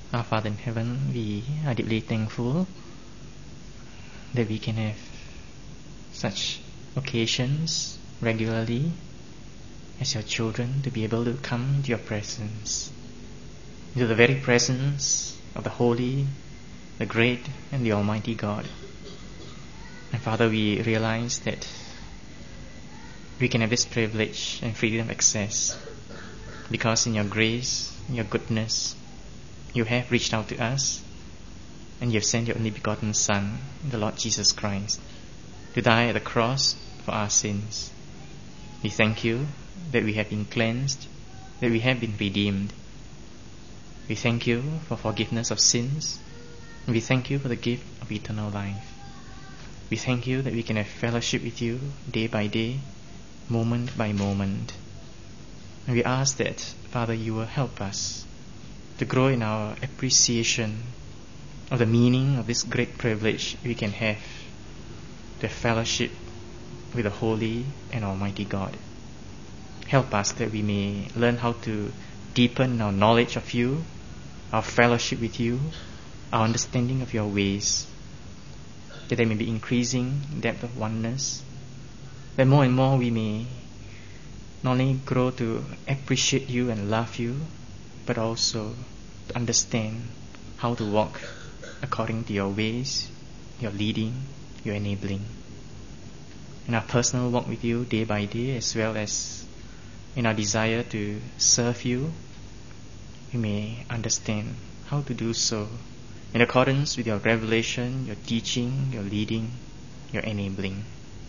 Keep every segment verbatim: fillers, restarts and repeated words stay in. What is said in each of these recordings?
Our Father in heaven, we are deeply thankful that we can have such occasions regularly as your children to be able to come into your presence, into the very presence of the Holy, the Great, and the Almighty God. And Father, we realize that we can have this privilege and freedom of access because in your grace, in your goodness, you have reached out to us and you have sent your only begotten Son, the Lord Jesus Christ, to die at the cross for our sins. We thank you that we have been cleansed, that we have been redeemed. We thank you for forgiveness of sins, and we thank you for the gift of eternal life. We thank you that we can have fellowship with you day by day, moment by moment. And we ask that, Father, you will help us to grow in our appreciation of the meaning of this great privilege we can have to have fellowship with the Holy and Almighty God. Help us that we may learn how to deepen our knowledge of you, our fellowship with you, our understanding of your ways, that there may be increasing depth of oneness, that more and more we may not only grow to appreciate you and love you, but also to understand how to walk according to your ways, your leading, your enabling. In our personal walk with you day by day, as well as in our desire to serve you, we may understand how to do so in accordance with your revelation, your teaching, your leading, your enabling.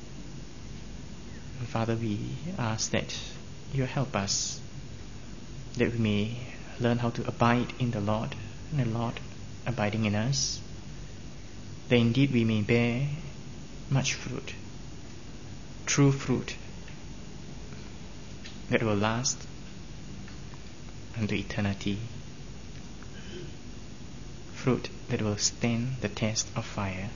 And Father, we ask that you help us, that we may learn how to abide in the Lord, and the Lord abiding in us, that indeed we may bear much fruit, true fruit, that will last unto eternity, fruit that will stand the test of fire.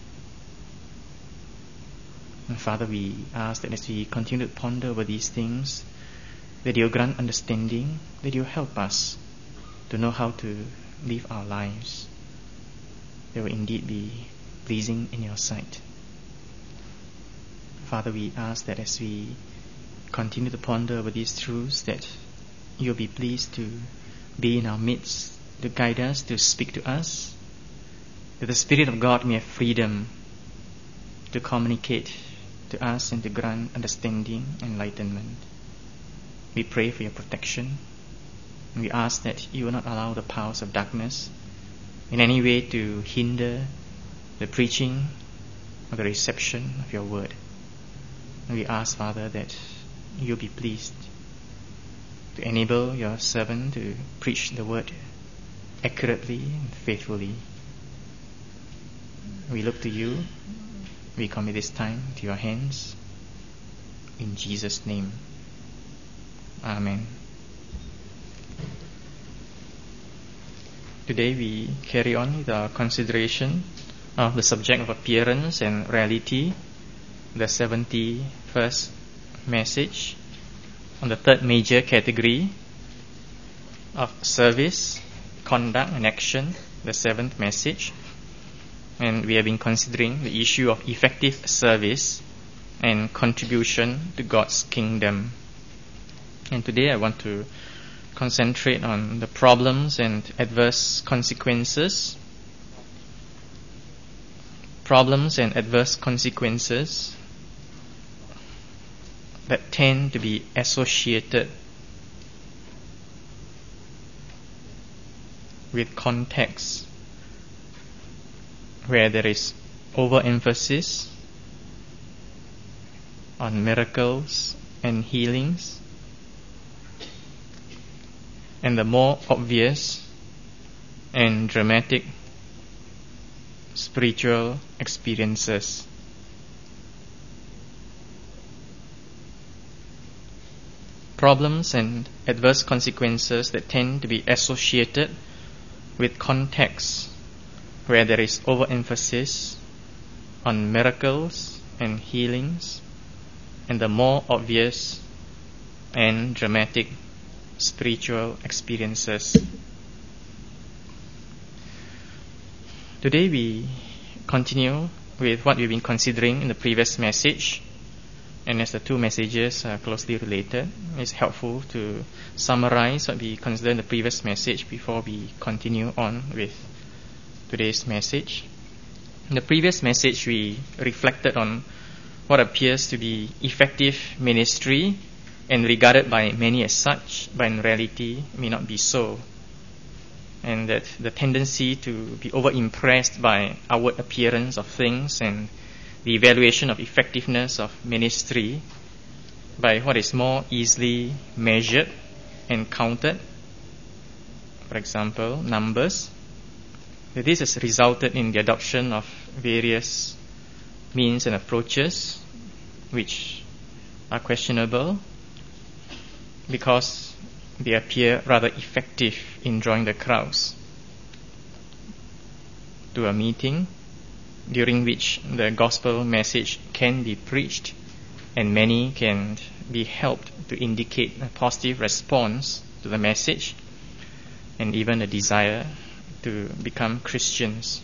And Father, we ask that as we continue to ponder over these things, that you grant understanding, that you help us to know how to live our lives that will indeed be pleasing in your sight. Father, we ask that as we continue to ponder over these truths, that you'll be pleased to be in our midst, to guide us, to speak to us, that the Spirit of God may have freedom to communicate to us and to grant understanding and enlightenment. We pray for your protection, and we ask that you will not allow the powers of darkness in any way to hinder the preaching or the reception of your word. And we ask, Father, that you'll be pleased to enable your servant to preach the word accurately and faithfully. We look to you. We commit this time to your hands. In Jesus' name. Amen. Today we carry on with our consideration of the subject of appearance and reality, the seventy-first message on the third major category of service, conduct and action, the seventh message. And we have been considering the issue of effective service and contribution to God's kingdom. And today I want to concentrate on the problems and adverse consequences. Problems and adverse consequences that tend to be associated with contexts where there is overemphasis on miracles and healings, and the more obvious and dramatic spiritual experiences. Problems and adverse consequences that tend to be associated with contexts where there is overemphasis on miracles and healings, and the more obvious and dramatic spiritual experiences. Today we continue with what we've been considering in the previous message, and as the two messages are closely related, it's helpful to summarize what we considered in the previous message before we continue on with today's message. In the previous message we reflected on what appears to be effective ministry and regarded by many as such, but in reality may not be so. And that the tendency to be over-impressed by outward appearance of things and the evaluation of effectiveness of ministry by what is more easily measured and counted, for example, numbers, that this has resulted in the adoption of various means and approaches which are questionable because they appear rather effective in drawing the crowds to a meeting during which the gospel message can be preached and many can be helped to indicate a positive response to the message and even a desire to become Christians.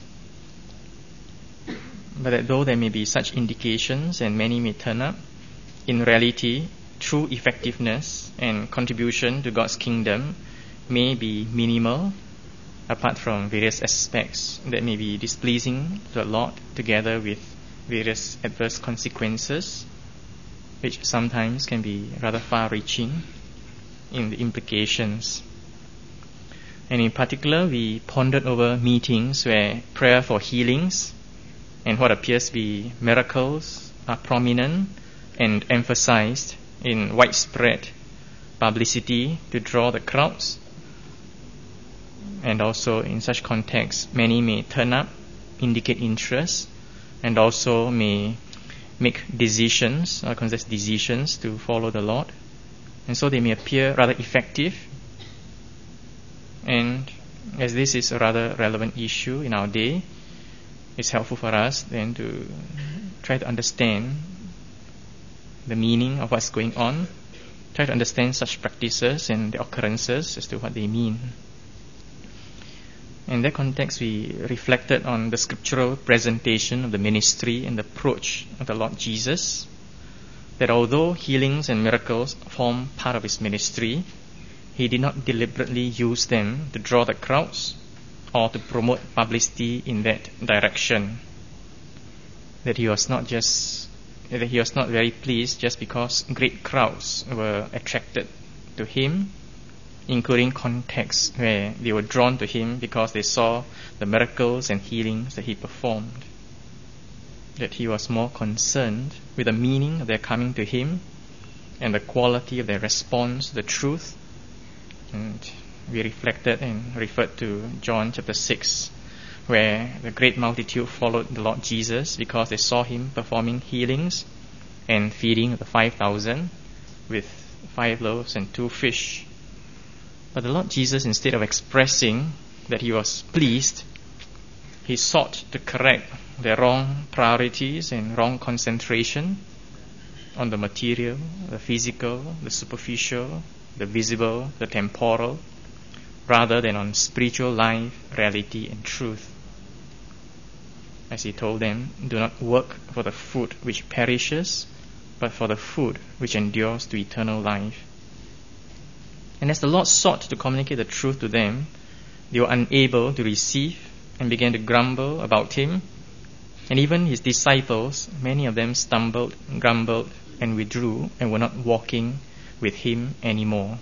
But that though there may be such indications and many may turn up, in reality true effectiveness and contribution to God's kingdom may be minimal, apart from various aspects that may be displeasing to the Lord, together with various adverse consequences, which sometimes can be rather far-reaching in the implications. And in particular, we pondered over meetings where prayer for healings and what appears to be miracles are prominent and emphasized in widespread publicity to draw the crowds. And also in such contexts, many may turn up, indicate interest, and also may make decisions, or consider decisions to follow the Lord. And so they may appear rather effective. And as this is a rather relevant issue in our day, it's helpful for us then to try to understand the meaning of what's going on, try to understand such practices and the occurrences as to what they mean. In that context, we reflected on the scriptural presentation of the ministry and the approach of the Lord Jesus, that although healings and miracles form part of his ministry, he did not deliberately use them to draw the crowds or to promote publicity in that direction. That he was not just that he was not very pleased just because great crowds were attracted to him, including contexts where they were drawn to him because they saw the miracles and healings that he performed. That he was more concerned with the meaning of their coming to him and the quality of their response to the truth. And we reflected and referred to John chapter six, where the great multitude followed the Lord Jesus because they saw him performing healings and feeding the five thousand with five loaves and two fish. But the Lord Jesus, instead of expressing that he was pleased, he sought to correct their wrong priorities and wrong concentration on the material, the physical, the superficial, the visible, the temporal, rather than on spiritual life, reality, and truth. As he told them, do not work for the food which perishes, but for the food which endures to eternal life. And as the Lord sought to communicate the truth to them, they were unable to receive and began to grumble about him. And even his disciples, many of them stumbled, grumbled, and withdrew and were not walking with him anymore.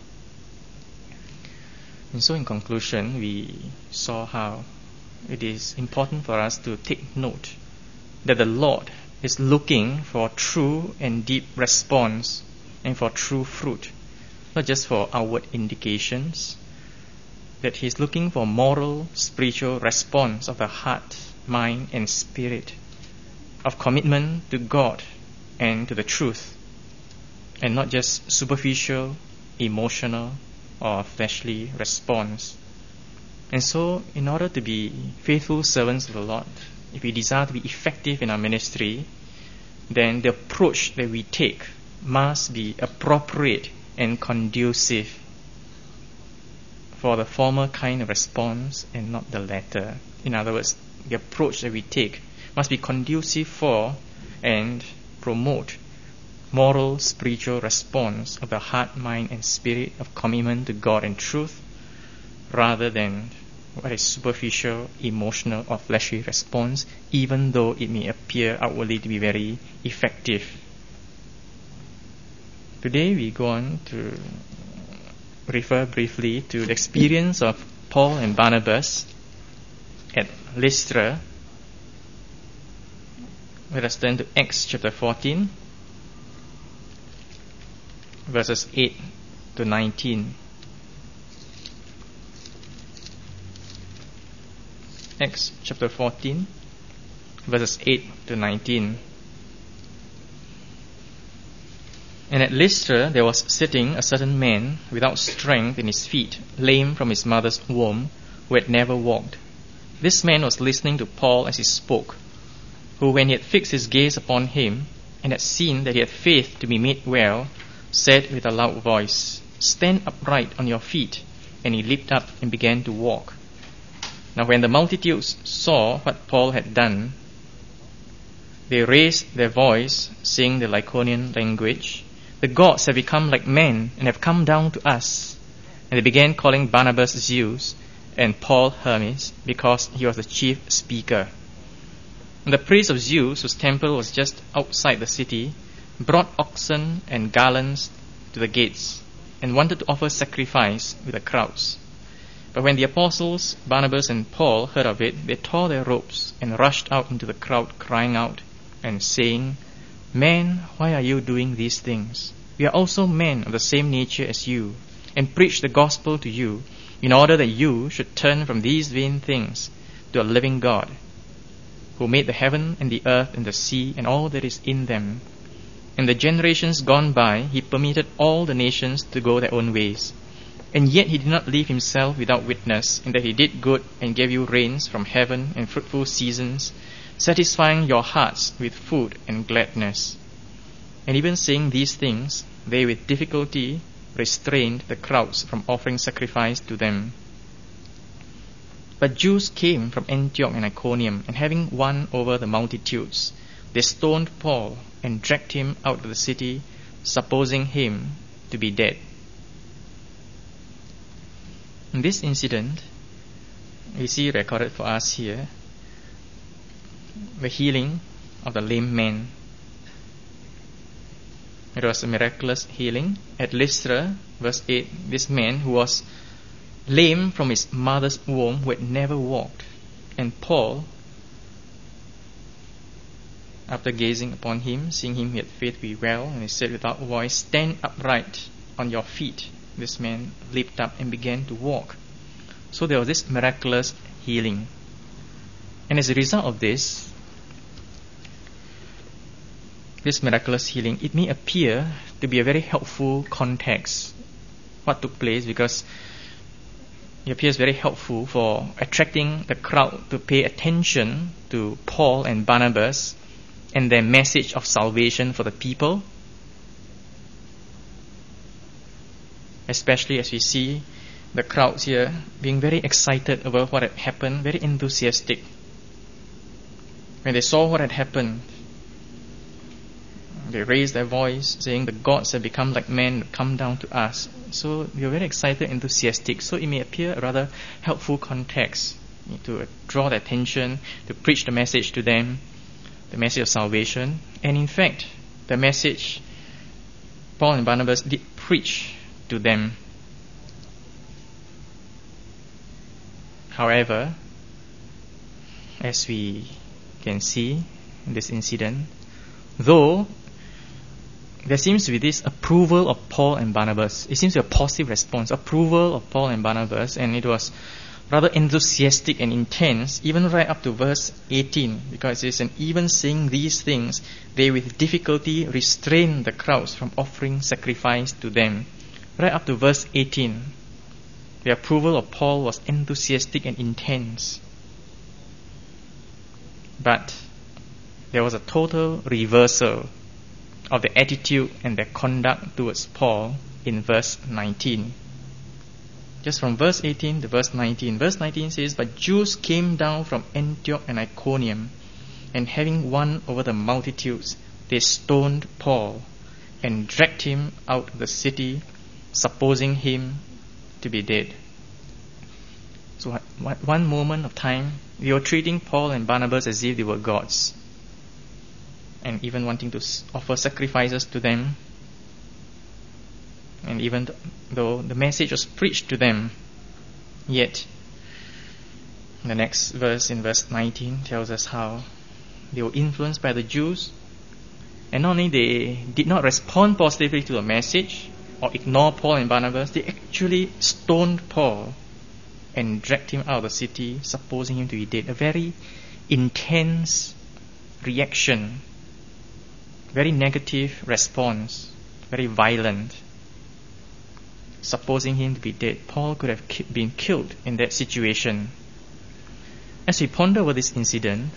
And so in conclusion, we saw how it is important for us to take note that the Lord is looking for true and deep response and for true fruit, not just for outward indications, that he is looking for moral, spiritual response of the heart, mind, and spirit, of commitment to God and to the truth, and not just superficial, emotional, or fleshly response. And so, in order to be faithful servants of the Lord, if we desire to be effective in our ministry, then the approach that we take must be appropriate and conducive for the former kind of response and not the latter. In other words, the approach that we take must be conducive for and promote moral, spiritual response of the heart, mind, and spirit of commitment to God and truth, rather than what is superficial, emotional, or fleshly response, even though it may appear outwardly to be very effective. Today we go on to refer briefly to the experience of Paul and Barnabas at Lystra. Let us turn to Acts chapter fourteen, verses eight to nineteen. Acts chapter fourteen, verses eight to nineteen. And at Lystra there was sitting a certain man without strength in his feet, lame from his mother's womb, who had never walked. This man was listening to Paul as he spoke, who, when he had fixed his gaze upon him, and had seen that he had faith to be made well, said with a loud voice, "Stand upright on your feet." And he leaped up and began to walk. Now when the multitudes saw what Paul had done, they raised their voice, saying the Lycaonian language, "The gods have become like men and have come down to us." And they began calling Barnabas Zeus and Paul Hermes, because he was the chief speaker. And the priest of Zeus, whose temple was just outside the city, brought oxen and garlands to the gates, and wanted to offer sacrifice with the crowds. But when the apostles Barnabas and Paul heard of it, they tore their robes and rushed out into the crowd, crying out and saying, "Men, why are you doing these things? We are also men of the same nature as you, and preach the gospel to you, in order that you should turn from these vain things to a living God, who made the heaven and the earth and the sea and all that is in them. In the generations gone by, he permitted all the nations to go their own ways. And yet he did not leave himself without witness, in that he did good and gave you rains from heaven and fruitful seasons, satisfying your hearts with food and gladness." And even saying these things, they with difficulty restrained the crowds from offering sacrifice to them. But Jews came from Antioch and Iconium, and having won over the multitudes, they stoned Paul and dragged him out of the city, supposing him to be dead. In this incident, we see recorded for us here the healing of the lame man. It was a miraculous healing. At Lystra, verse eight, this man who was lame from his mother's womb, who had never walked. And Paul, after gazing upon him, seeing him, he had faith to be well, and he said without voice, "Stand upright on your feet." This man leaped up and began to walk. So there was this miraculous healing. And as a result of this, this miraculous healing, it may appear to be a very helpful context, what took place, because it appears very helpful for attracting the crowd to pay attention to Paul and Barnabas and their message of salvation for the people. Especially as we see the crowds here being very excited about what had happened, very enthusiastic. When they saw what had happened, they raised their voice, saying, "The gods have become like men, come down to us." So they were very excited, enthusiastic. So it may appear a rather helpful context to draw their attention, to preach the message to them, the message of salvation. And in fact, the message Paul and Barnabas did preach to them. However, as we can see in this incident, though there seems to be this approval of Paul and Barnabas, it seems to be a positive response, approval of Paul and Barnabas, and it was rather enthusiastic and intense, even right up to verse eighteen, because it says, "And even saying these things, they with difficulty restrained the crowds from offering sacrifice to them." Right up to verse eighteen, the approval of Paul was enthusiastic and intense. But there was a total reversal of the attitude and their conduct towards Paul in verse nineteen. just from verse eighteen to verse nineteen. Verse nineteen says, "But Jews came down from Antioch and Iconium, and having won over the multitudes, they stoned Paul and dragged him out of the city, supposing him to be dead." So at one moment of time, they were treating Paul and Barnabas as if they were gods, and even wanting to offer sacrifices to them. And even though the message was preached to them, yet the next verse, in verse nineteen, tells us how they were influenced by the Jews, and not only they did not respond positively to the message or ignore Paul and Barnabas, they actually stoned Paul and dragged him out of the city, supposing him to be dead. A very intense reaction, very negative response, very violent, supposing him to be dead. Paul could have ki- been killed in that situation. As we ponder over this incident,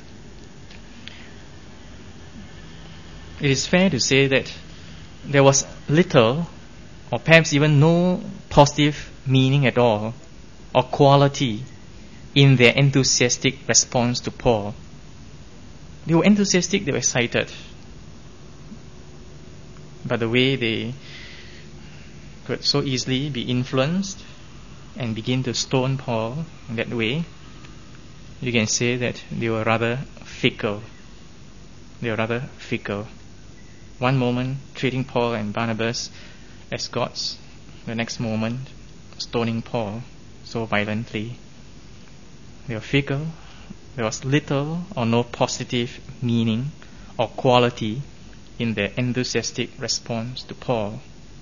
it is fair to say that there was little, or perhaps even no, positive meaning at all, or quality in their enthusiastic response to Paul. They were enthusiastic, they were excited. But the way they could so easily be influenced and begin to stone Paul in that way, you can say that they were rather fickle. They were rather fickle. One moment treating Paul and Barnabas as gods, the next moment stoning Paul so violently. They were fickle. There was little or no positive meaning or quality in their enthusiastic response to Paul.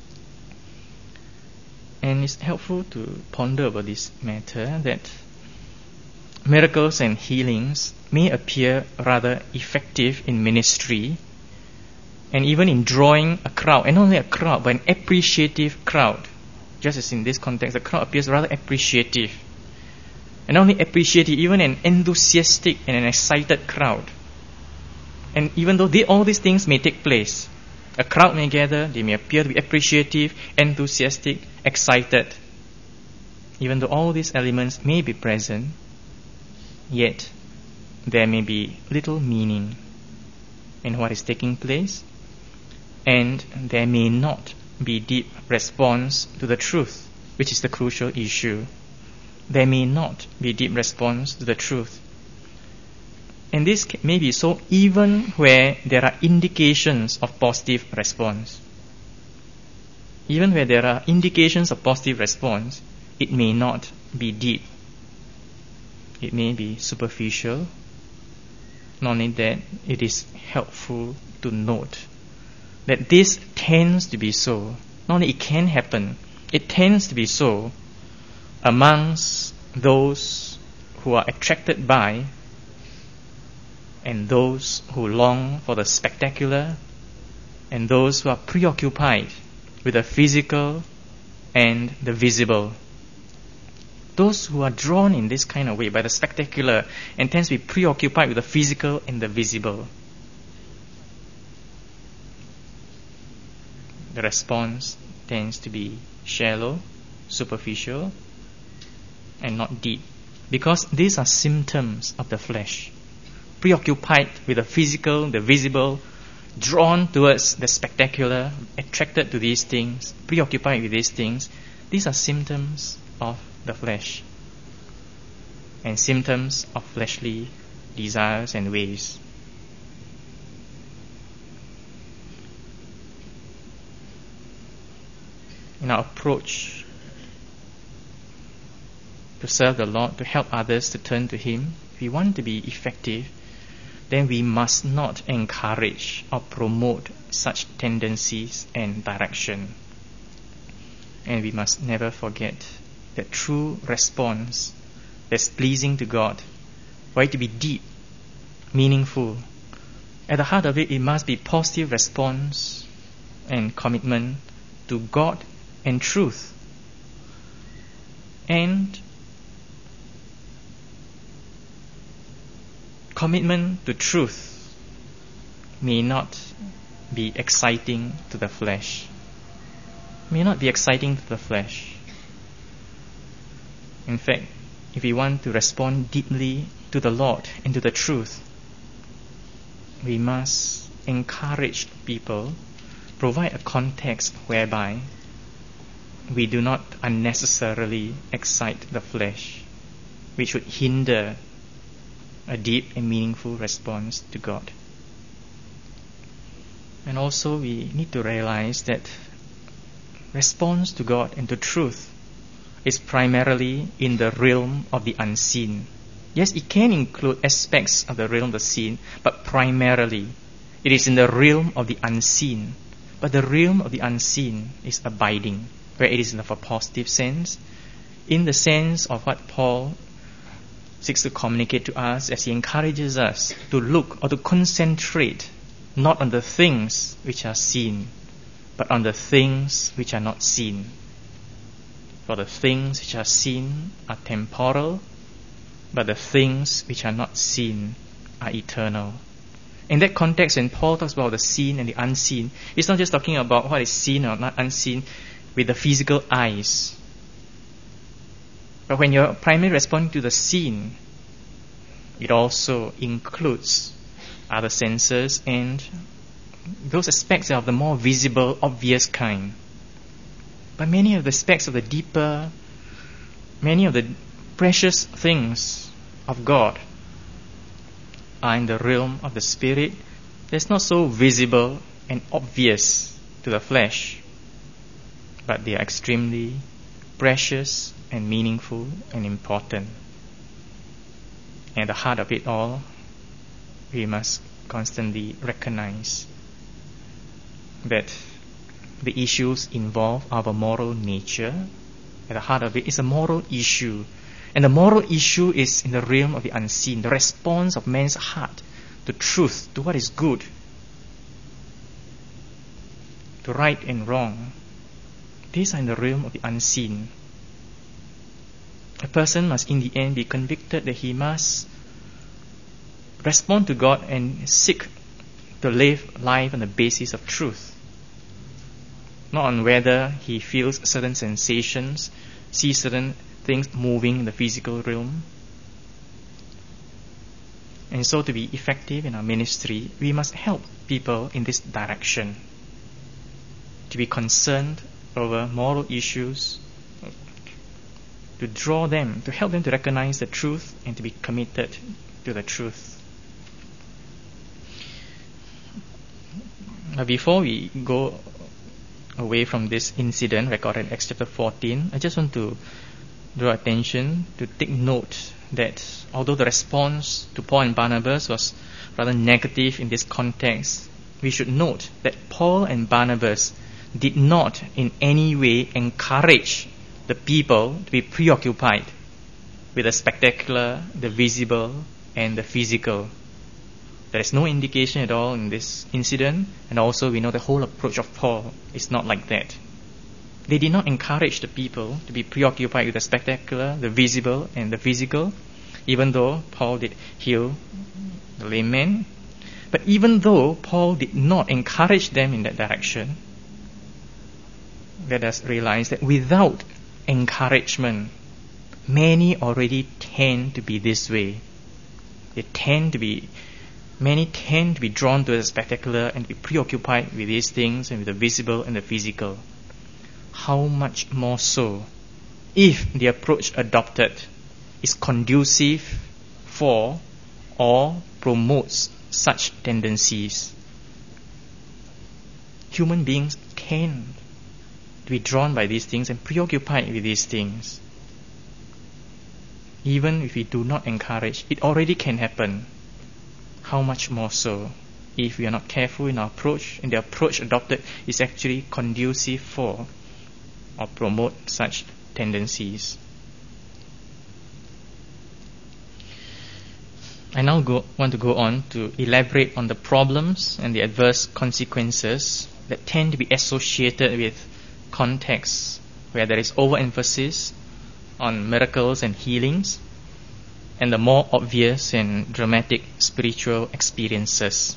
And it's helpful to ponder over this matter, that miracles and healings may appear rather effective in ministry and even in drawing a crowd, and not only a crowd, but an appreciative crowd. Just as in this context, the crowd appears rather appreciative. And not only appreciative, even an enthusiastic and an excited crowd. And even though they, all these things may take place, a crowd may gather, they may appear to be appreciative, enthusiastic, excited. Even though all these elements may be present, yet there may be little meaning in what is taking place, and there may not be deep response to the truth, which is the crucial issue. There may not be deep response to the truth. And this may be so even where there are indications of positive response. Even where there are indications of positive response, it may not be deep. It may be superficial. Not only that, it is helpful to note that this tends to be so. Not only it can happen, it tends to be so amongst those who are attracted by and those who long for the spectacular, and those who are preoccupied with the physical and the visible. Those who are drawn in this kind of way by the spectacular and tends to be preoccupied with the physical and the visible, the response tends to be shallow, superficial, and not deep, because these are symptoms of the flesh. Preoccupied with the physical, the visible, drawn towards the spectacular, attracted to these things, preoccupied with these things, these are symptoms of the flesh and symptoms of fleshly desires and ways. In our approach to serve the Lord, to help others to turn to Him, if we want to be effective, then we must not encourage or promote such tendencies and direction. And we must never forget that true response that's pleasing to God, for it to be deep, meaningful, at the heart of it, it must be positive response and commitment to God and truth. And commitment to truth may not be exciting to the flesh. May not be exciting to the flesh. In fact, if we want to respond deeply to the Lord and to the truth, we must encourage people, provide a context whereby we do not unnecessarily excite the flesh, which would hinder a deep and meaningful response to God. And also we need to realize that response to God and to truth is primarily in the realm of the unseen. Yes, it can include aspects of the realm of the seen, but primarily it is in the realm of the unseen. But the realm of the unseen is abiding, where it is in a positive sense, in the sense of what Paul seeks to communicate to us as he encourages us to look or to concentrate not on the things which are seen, but on the things which are not seen. For the things which are seen are temporal, but the things which are not seen are eternal. In that context, when Paul talks about the seen and the unseen, he's not just talking about what is seen or not unseen with the physical eyes. But when you're primarily responding to the seen, it also includes other senses and those aspects are of the more visible, obvious kind. But many of the aspects of the deeper, many of the precious things of God are in the realm of the spirit. That's not so visible and obvious to the flesh, but they are extremely precious and meaningful and important. And at the heart of it all, we must constantly recognize that the issues involve our moral nature. At the heart of it is a moral issue. And the moral issue is in the realm of the unseen, the response of man's heart to truth, to what is good, to right and wrong. These are in the realm of the unseen. A person must in the end be convicted that he must respond to God and seek to live life on the basis of truth, not on whether he feels certain sensations, sees certain things moving in the physical realm. And so to be effective in our ministry, we must help people in this direction, to be concerned over moral issues, to draw them, to help them to recognize the truth and to be committed to the truth. Now, before we go away from this incident recorded in Acts chapter fourteen, I just want to draw attention to take note that although the response to Paul and Barnabas was rather negative in this context, we should note that Paul and Barnabas did not in any way encourage the people to be preoccupied with the spectacular, the visible, and the physical. There is no indication at all in this incident, and also we know the whole approach of Paul is not like that. They did not encourage the people to be preoccupied with the spectacular, the visible, and the physical, even though Paul did heal the lame man. But even though Paul did not encourage them in that direction, let us realize that without encouragement, many already tend to be this way. They tend to be Many tend to be drawn to the spectacular and to be preoccupied with these things and with the visible and the physical. How much more so if the approach adopted is conducive for or promotes such tendencies. Human beings can be drawn by these things and preoccupied with these things. Even if we do not encourage, it already can happen. How much more so if we are not careful in our approach and the approach adopted is actually conducive for or promote such tendencies. I now go, want to go on to elaborate on the problems and the adverse consequences that tend to be associated with contexts where there is overemphasis on miracles and healings, and the more obvious and dramatic spiritual experiences.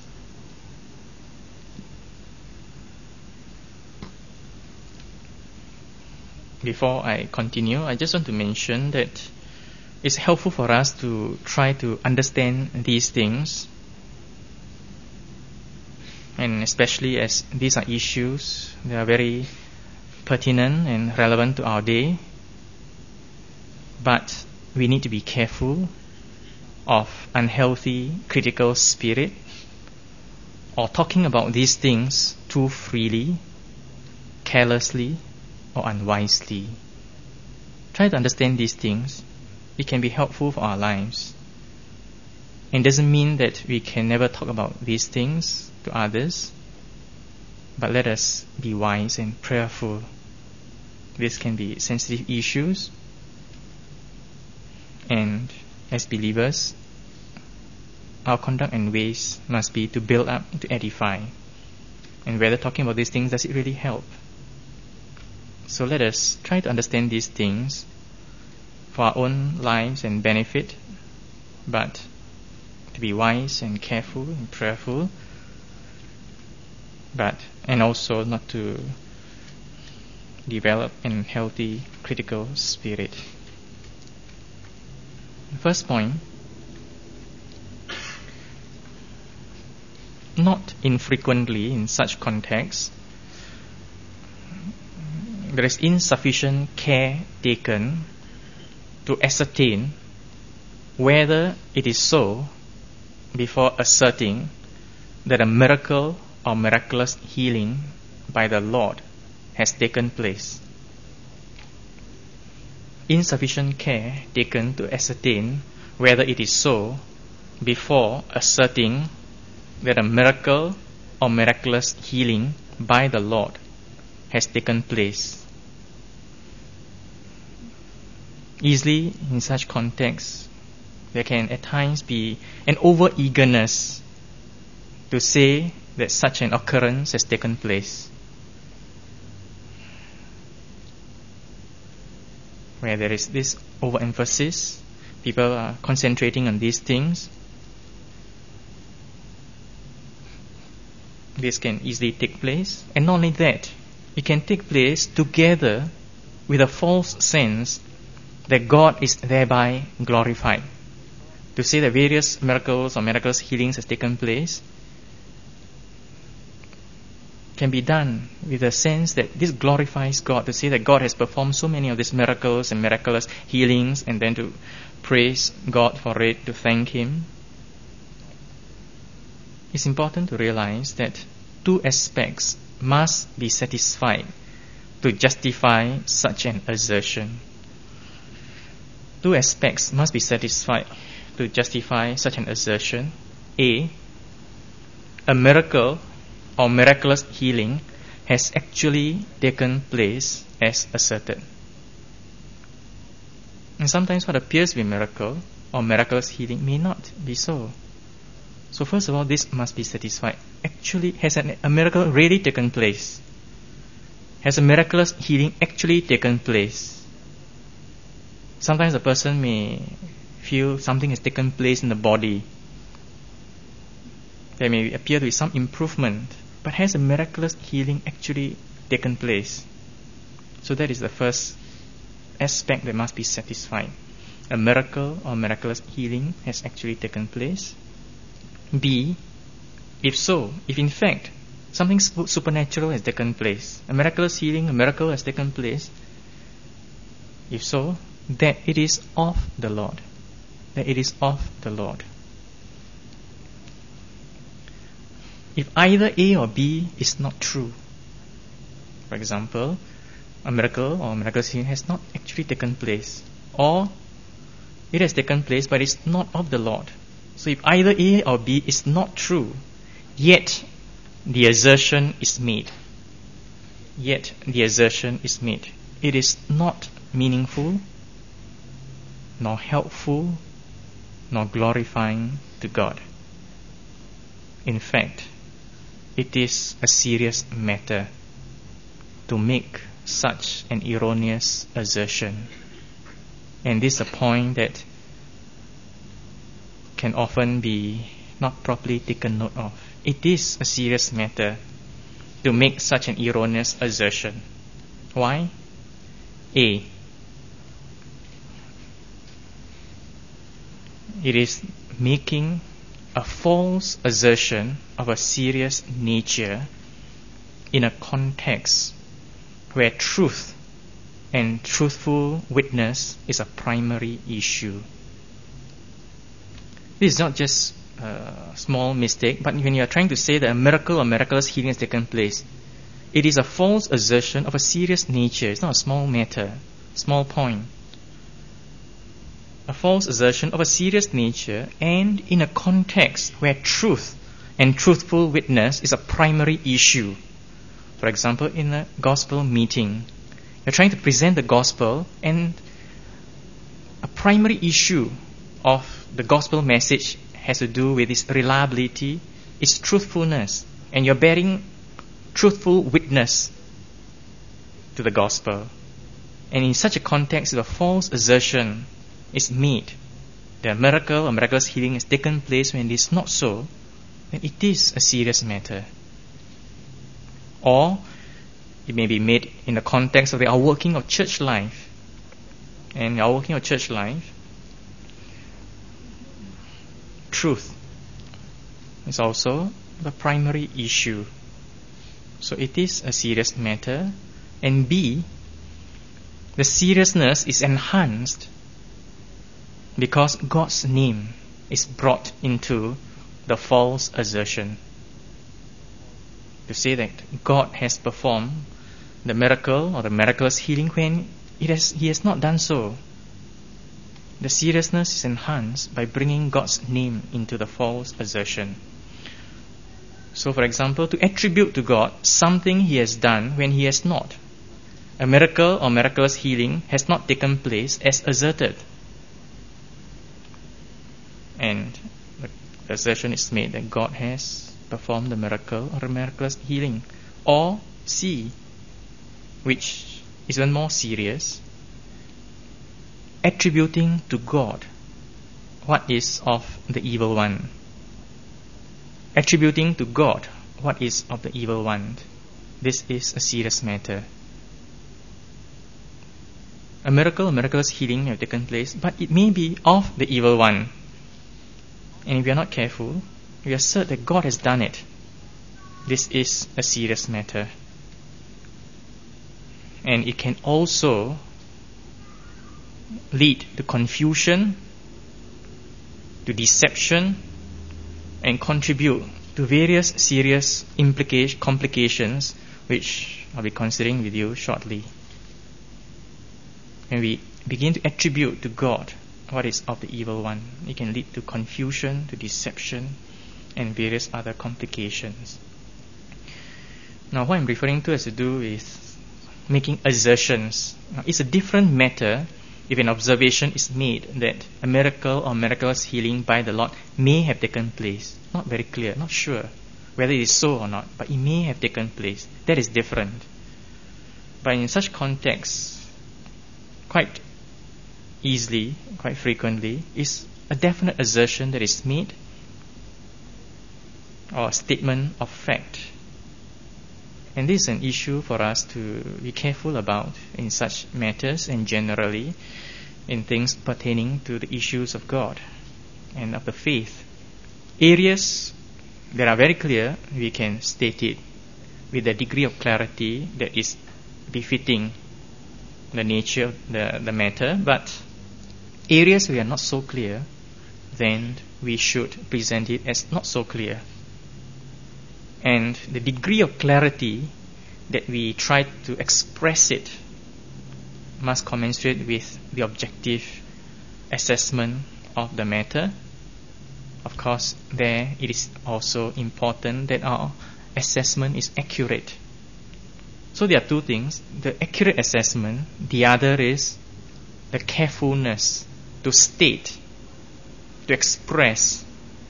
before I continue, I just want to mention that it's helpful for us to try to understand these things, and especially as these are issues that are very pertinent and relevant to our day. But we need to be careful of unhealthy critical spirit or talking about these things too freely, carelessly, or unwisely. Try to understand these things. It can be helpful for our lives. It doesn't mean that we can never talk about these things to others, but let us be wise and prayerful. This can be sensitive issues, and as believers, our conduct and ways must be to build up, to edify. And whether talking about these things, does it really help? So let us try to understand these things for our own lives and benefit, but to be wise and careful and prayerful, but and also not to develop an healthy critical spirit. First point, not infrequently in such contexts, there is insufficient care taken to ascertain whether it is so before asserting that a miracle or miraculous healing by the Lord has taken place. Insufficient care taken to ascertain whether it is so before asserting that a miracle or miraculous healing by the Lord has taken place. Easily, in such contexts, there can at times be an over-eagerness to say that such an occurrence has taken place, where there is this overemphasis, people are concentrating on these things. This can easily take place, and not only that, it can take place together with a false sense that God is thereby glorified. To say that various miracles or miraculous healings has taken place can be done with a sense that this glorifies God, to say that God has performed so many of these miracles and miraculous healings, and then to praise God for it, to thank Him. It's important to realize that two aspects must be satisfied to justify such an assertion. Two aspects must be satisfied to justify such an assertion. A, a miracle or miraculous healing has actually taken place as asserted. And sometimes what appears to be a miracle or miraculous healing may not be so. So first of all, this must be satisfied. Actually, has an, a miracle really taken place? Has a miraculous healing actually taken place? Sometimes a person may feel something has taken place in the body. There may appear to be some improvement, but has a miraculous healing actually taken place? So that is the first aspect that must be satisfied. A miracle or miraculous healing has actually taken place. B, if so, if in fact something supernatural has taken place, a miraculous healing, a miracle has taken place, if so, that it is of the Lord. That it is of the Lord. If either A or B is not true, for example, a miracle or miraculous healing has not actually taken place, or it has taken place but it's not of the Lord. So if either A or B is not true, yet the assertion is made. Yet the assertion is made. It is not meaningful, nor helpful, nor glorifying to God. In fact, it is a serious matter to make such an erroneous assertion. And this is a point that can often be not properly taken note of. It is a serious matter to make such an erroneous assertion. Why? A. It is making a false assertion of a serious nature in a context where truth and truthful witness is a primary issue. This is not just a small mistake, but when you are trying to say that a miracle or miraculous healing has taken place, it is a false assertion of a serious nature. It's not a small matter, small point. A false assertion of a serious nature and in a context where truth and truthful witness is a primary issue. For example, in a gospel meeting, you're trying to present the gospel, and a primary issue of the gospel message has to do with its reliability, its truthfulness, and you're bearing truthful witness to the gospel. And in such a context, if a false assertion is made that a miracle or miraculous healing has taken place when it is not so, then it is a serious matter. Or it may be made in the context of the outworking of church life. And the outworking of church life, truth is also the primary issue. So it is a serious matter. And B, the seriousness is enhanced because God's name is brought into the false assertion. To say that God has performed the miracle or the miraculous healing when it has, He has not done so. The seriousness is enhanced by bringing God's name into the false assertion. So, for example, to attribute to God something He has done when He has not. A miracle or miraculous healing has not taken place as asserted. And the assertion is made that God has performed the miracle or a miraculous healing. Or C, which is even more serious, attributing to God what is of the evil one. Attributing to God what is of the evil one. This is a serious matter. A miracle, a miraculous healing may have taken place, but it may be of the evil one. And if we are not careful, we assert that God has done it. This is a serious matter. And it can also lead to confusion, to deception, and contribute to various serious implica- complications, which I'll be considering with you shortly. When we begin to attribute to God what is of the evil one, it can lead to confusion, to deception, and various other complications. Now, what I'm referring to has to do with making assertions. Now, it's a different matter if an observation is made that a miracle or miraculous healing by the Lord may have taken place. Not very clear, not sure whether it is so or not, but it may have taken place. That is different. But in such contexts, quite easily, quite frequently, is a definite assertion that is made or a statement of fact. And this is an issue for us to be careful about in such matters and generally in things pertaining to the issues of God and of the faith. Areas that are very clear, we can state it with a degree of clarity that is befitting the nature of the, the matter, but areas we are not so clear, then we should present it as not so clear. And the degree of clarity that we try to express it must commensurate with the objective assessment of the matter. Of course, there it is also important that our assessment is accurate. So there are two things: the accurate assessment, the other is the carefulness to state, to express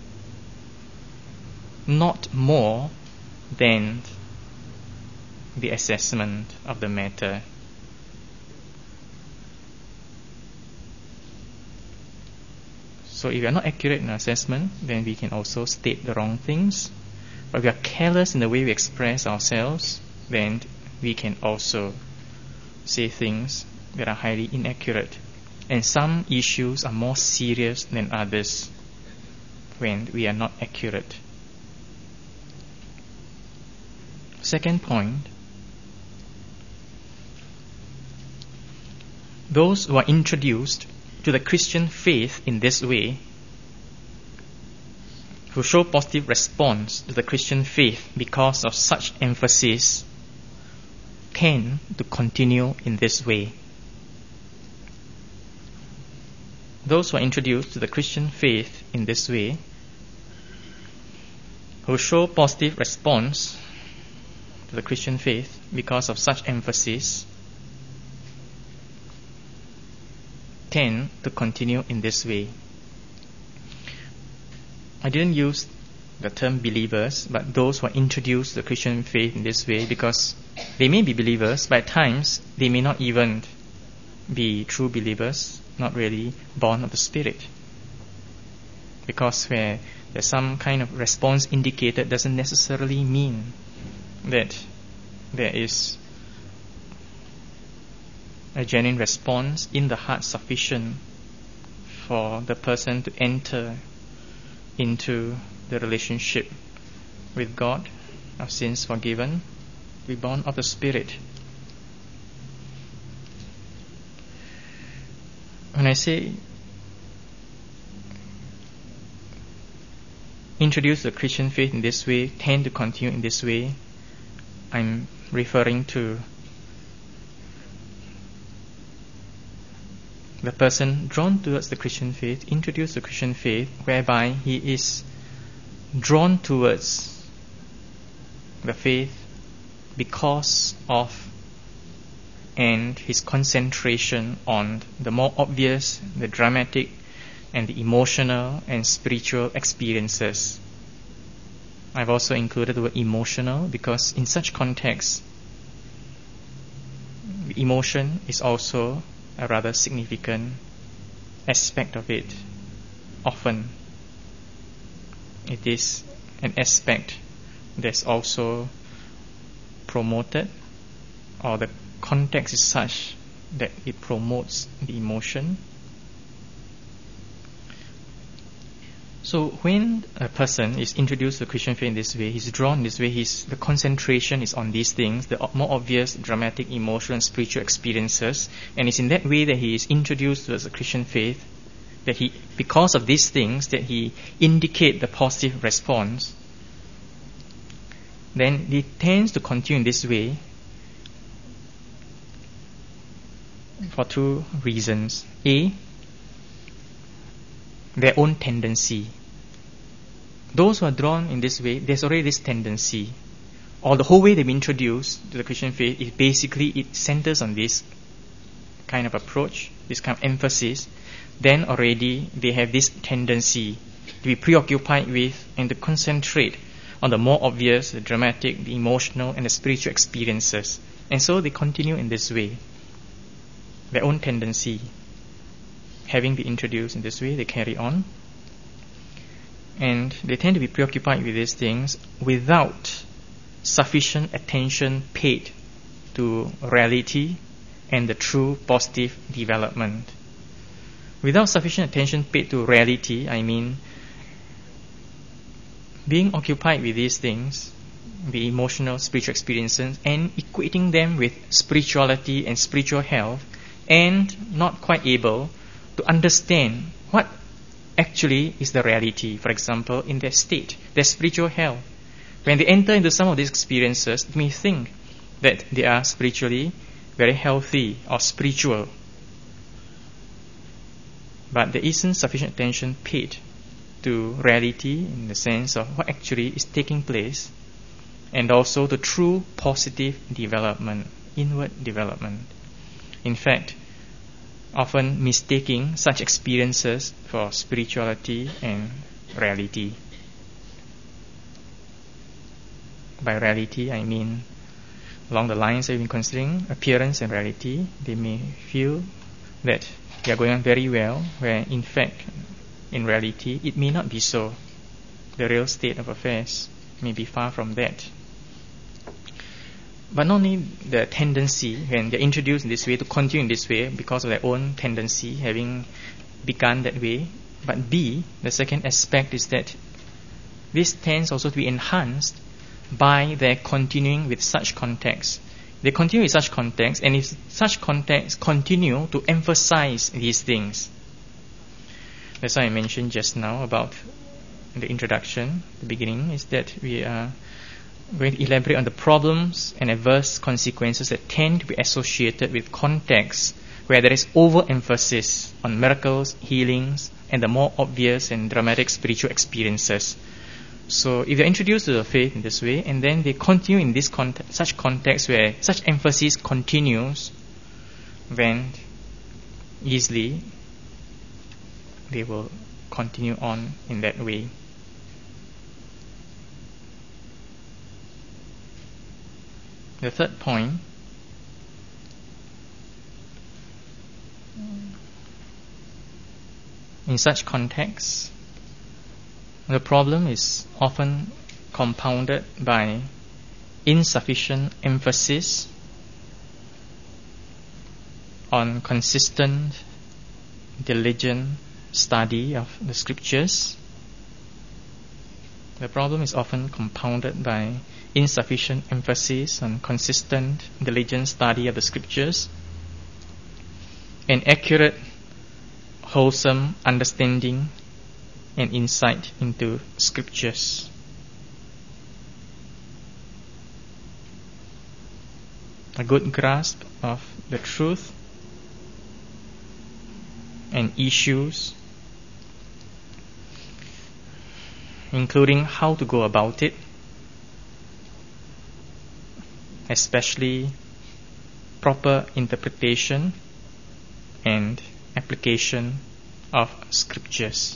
not more than the assessment of the matter. So if we are not accurate in our assessment, then we can also state the wrong things. But if we are careless in the way we express ourselves, then we can also say things that are highly inaccurate, and some issues are more serious than others when we are not accurate. Second point, those who are introduced to the Christian faith in this way, who show positive response to the Christian faith because of such emphasis, tend to continue in this way. Those who are introduced to the Christian faith in this way, who show positive response to the Christian faith because of such emphasis, tend to continue in this way. I didn't use the term believers, but those who are introduced to the Christian faith in this way, because they may be believers, but at times they may not even be true believers, not really born of the Spirit. Because where there's some kind of response indicated doesn't necessarily mean that there is a genuine response in the heart sufficient for the person to enter into the relationship with God, of sins forgiven, be born of the Spirit. When I say introduce the Christian faith in this way, tend to continue in this way, I'm referring to the person drawn towards the Christian faith, introduce the Christian faith, whereby he is drawn towards the faith because of and his concentration on the more obvious, the dramatic, and the emotional and spiritual experiences. I've also included the word emotional because in such context, emotion is also a rather significant aspect of it. Often it is an aspect that's also promoted, or the context is such that it promotes the emotion. So when a person is introduced to Christian faith in this way, he's drawn this way, his, the concentration is on these things, the more obvious, dramatic, emotional, and spiritual experiences, and it's in that way that he is introduced to the Christian faith, that he, because of these things, that he indicate the positive response. Then he tends to continue in this way for two reasons. A, their own tendency. Those who are drawn in this way, there's already this tendency, or the whole way they've been introduced to the Christian faith is basically, it centers on this kind of approach, this kind of emphasis. Then already they have this tendency to be preoccupied with and to concentrate on the more obvious, the dramatic, the emotional, and the spiritual experiences. And so they continue in this way. Their own tendency, having been introduced in this way, they carry on. And they tend to be preoccupied with these things without sufficient attention paid to reality and the true positive development. Without sufficient attention paid to reality, I mean being occupied with these things, the emotional, spiritual experiences, and equating them with spirituality and spiritual health, and not quite able to understand what actually is the reality. For example, in their state, their spiritual health. When they enter into some of these experiences, they may think that they are spiritually very healthy or spiritual. But there isn't sufficient attention paid to reality in the sense of what actually is taking place, and also the true positive development, inward development. In fact, often mistaking such experiences for spirituality and reality. By reality, I mean along the lines that we've been considering, appearance and reality. They may feel that they are going on very well, where in fact, in reality, it may not be so. The real state of affairs may be far from that. but not only the tendency when they're introduced in this way to continue in this way because of their own tendency having begun that way, but B, the second aspect is that this tends also to be enhanced by their continuing with such context. They continue with such context, and if such contexts continue to emphasize these things. That's why I mentioned just now about the introduction, the beginning, is that we are going to elaborate on the problems and adverse consequences that tend to be associated with contexts where there is overemphasis on miracles, healings, and the more obvious and dramatic spiritual experiences. So if you're introduced to the faith in this way, and then they continue in this context, such context where such emphasis continues, then easily they will continue on in that way. The third point, in such contexts, the problem is often compounded by insufficient emphasis on consistent, diligent study of the scriptures. The problem is often compounded by insufficient emphasis on consistent, diligent study of the scriptures and accurate, wholesome understanding and insight into scriptures. A good grasp of the truth and issues, including how to go about it, especially proper interpretation and application of scriptures.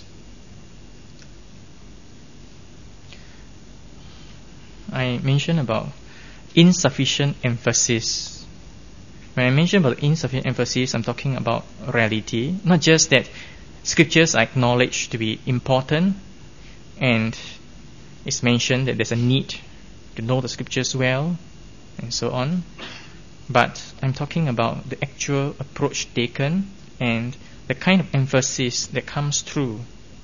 I mentioned about insufficient emphasis. When I mention about insufficient emphasis, I'm talking about reality, not just that scriptures are acknowledged to be important, and it's mentioned that there's a need to know the scriptures well, and so on. But I'm talking about the actual approach taken and the kind of emphasis that comes through,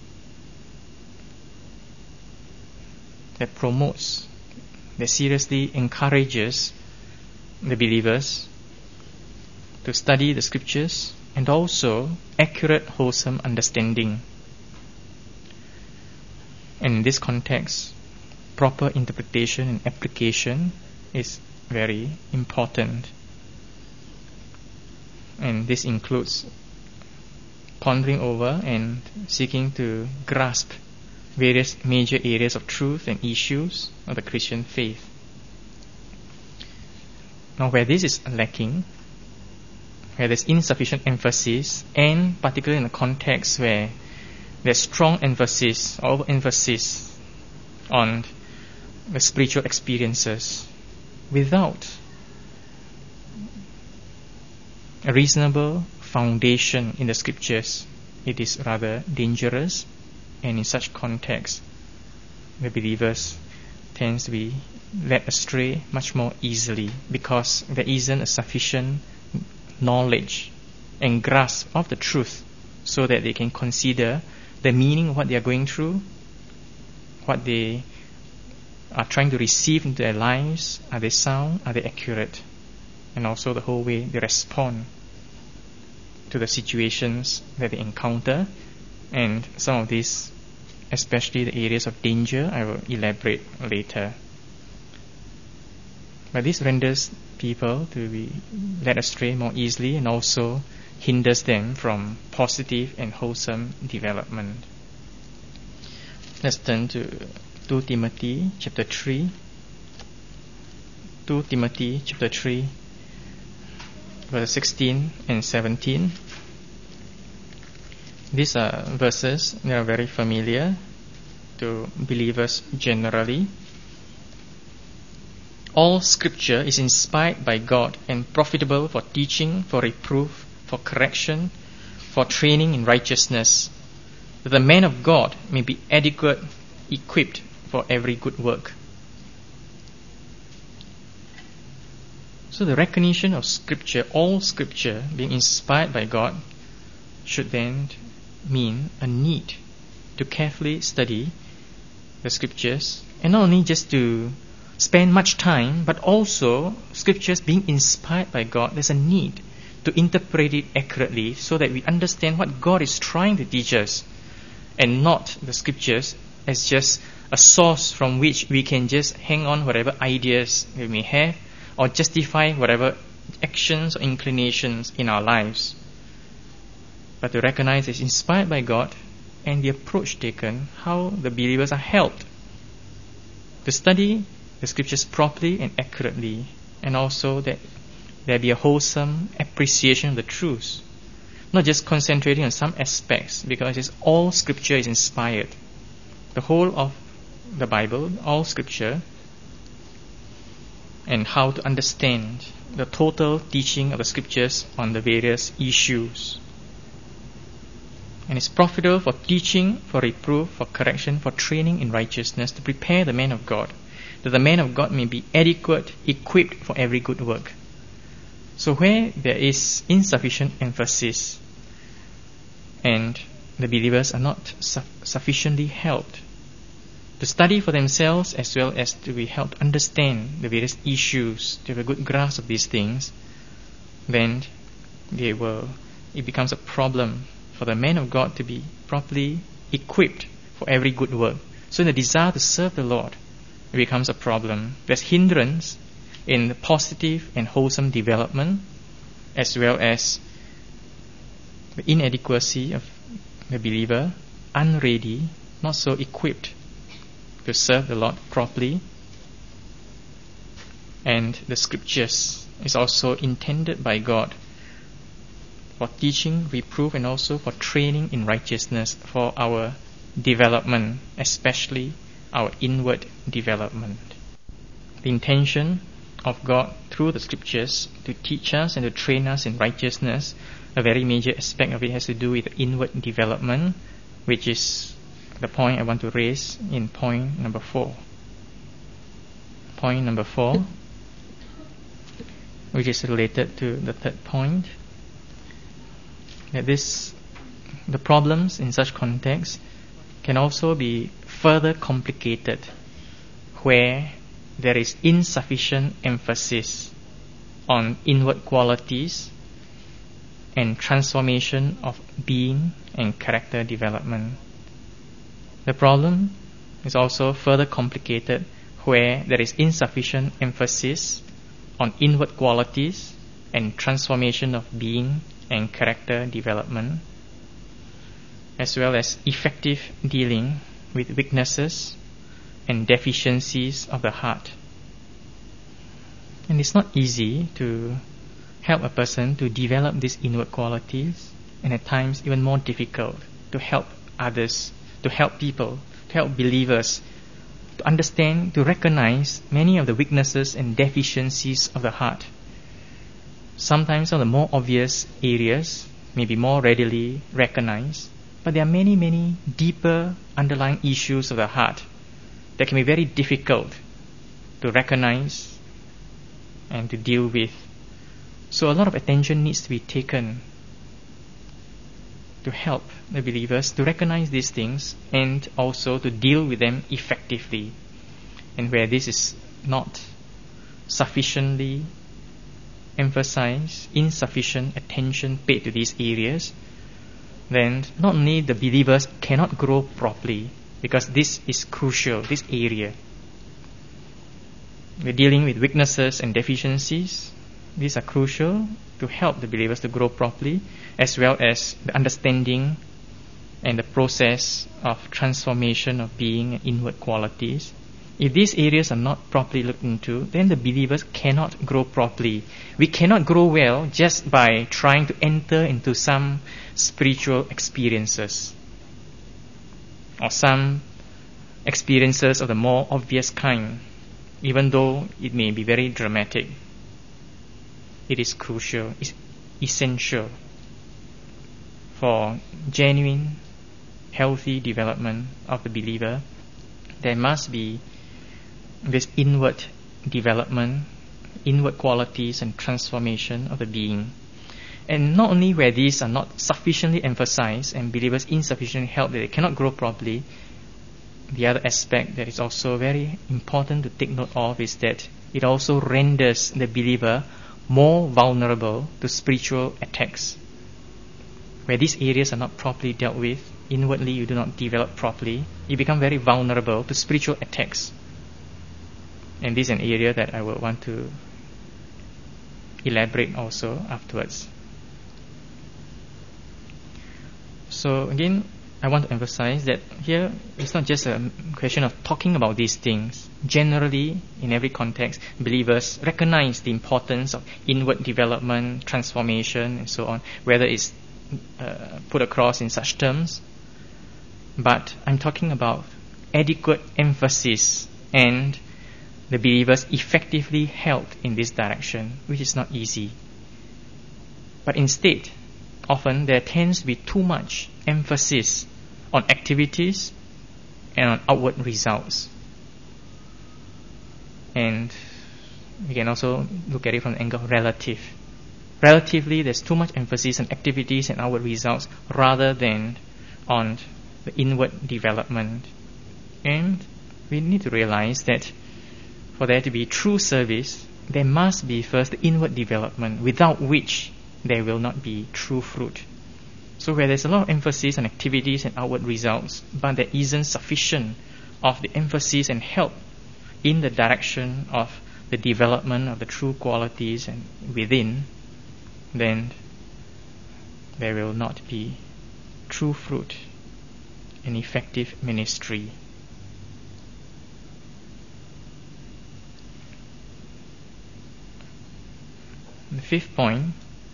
that promotes, that seriously encourages the believers to study the scriptures and also accurate, wholesome understanding. And in this context, proper interpretation and application is very important. And this includes pondering over and seeking to grasp various major areas of truth and issues of the Christian faith. Now, where this is lacking, where there's insufficient emphasis, and particularly in a context where there's strong emphasis or overemphasis on the spiritual experiences without a reasonable foundation in the scriptures, it is rather dangerous. And in such context, the believers tends to be led astray much more easily because there isn't a sufficient knowledge and grasp of the truth so that they can consider the meaning of what they are going through, what they are trying to receive into their lives. Are they sound? Are they accurate? And also the whole way they respond to the situations that they encounter. And some of these, especially the areas of danger, I will elaborate later. But this renders people to be led astray more easily and also hinders them from positive and wholesome development. Let's turn to Second Timothy chapter three. Second Timothy chapter three, verse sixteen and seventeen. These are verses that are very familiar to believers generally. All scripture is inspired by God and profitable for teaching, for reproof, for correction, for training in righteousness, that the man of God may be adequate, equipped for every good work. So the recognition of Scripture, all Scripture being inspired by God, should then mean a need to carefully study the Scriptures, and not only just to spend much time, but also Scriptures being inspired by God, there's a need to interpret it accurately so that we understand what God is trying to teach us, and not the Scriptures as just a source from which we can just hang on whatever ideas we may have or justify whatever actions or inclinations in our lives. But to recognize it's inspired by God, and the approach taken, how the believers are helped to study the Scriptures properly and accurately, and also that there be a wholesome appreciation of the truths, not just concentrating on some aspects, because it's all Scripture is inspired. The whole of the Bible, all Scripture, and how to understand the total teaching of the Scriptures on the various issues. And it's profitable for teaching, for reproof, for correction, for training in righteousness, to prepare the man of God, that the man of God may be adequate, equipped for every good work. So where there is insufficient emphasis, and the believers are not su- sufficiently helped to study for themselves, as well as to be helped understand the various issues, to have a good grasp of these things, then they will, it becomes a problem for the man of God to be properly equipped for every good work. So in the desire to serve the Lord, it becomes a problem. There's hindrance in the positive and wholesome development, as well as the inadequacy of the believer, unready, not so equipped to serve the Lord properly. And the Scriptures is also intended by God for teaching, reproof, and also for training in righteousness, for our development, especially our inward development. The intention of God through the Scriptures to teach us and to train us in righteousness, a very major aspect of it has to do with inward development, which is the point I want to raise in point number four. Point number four, which is related to the third point, that this, the problems in such contexts can also be further complicated where there is insufficient emphasis on inward qualities and transformation of being and character development. The problem is also further complicated where there is insufficient emphasis on inward qualities and transformation of being and character development, as well as effective dealing with weaknesses and deficiencies of the heart. And it's not easy to help a person to develop these inward qualities, and at times even more difficult to help others, to help people, to help believers to understand, to recognize many of the weaknesses and deficiencies of the heart. Sometimes some of the more obvious areas may be more readily recognized, but there are many, many deeper underlying issues of the heart that can be very difficult to recognize and to deal with. So a lot of attention needs to be taken to help the believers to recognize these things and also to deal with them effectively. And where this is not sufficiently emphasized, insufficient attention paid to these areas, then not only the believers cannot grow properly, because this is crucial, this area. We're dealing with weaknesses and deficiencies. These are crucial to help the believers to grow properly, as well as the understanding and the process of transformation of being and inward qualities. If these areas are not properly looked into, then the believers cannot grow properly. We cannot grow well just by trying to enter into some spiritual experiences or some experiences of the more obvious kind, even though it may be very dramatic. It is crucial, it's essential for genuine, healthy development of the believer. There must be this inward development inward qualities and transformation of the being. And not only where these are not sufficiently emphasized and believers insufficiently helped that they cannot grow properly, the other aspect that is also very important to take note of is that it also renders the believer more vulnerable to spiritual attacks. Where these areas are not properly dealt with, inwardly you do not develop properly, you become very vulnerable to spiritual attacks. And this is an area that I will want to elaborate also afterwards. So again, I want to emphasize that here it's not just a question of talking about these things. Generally, in every context, believers recognize the importance of inward development, transformation, and so on, whether it's uh, put across in such terms. But I'm talking about adequate emphasis and the believers effectively helped in this direction, which is not easy. But instead, often there tends to be too much emphasis on activities and on outward results. And we can also look at it from the angle of relative. Relatively, there's too much emphasis on activities and outward results rather than on the inward development. And we need to realize that for there to be true service, there must be first the inward development, without which there will not be true fruit. So where there's a lot of emphasis on activities and outward results, but there isn't sufficient of the emphasis and help in the direction of the development of the true qualities and within, then there will not be true fruit and effective ministry. The fifth point,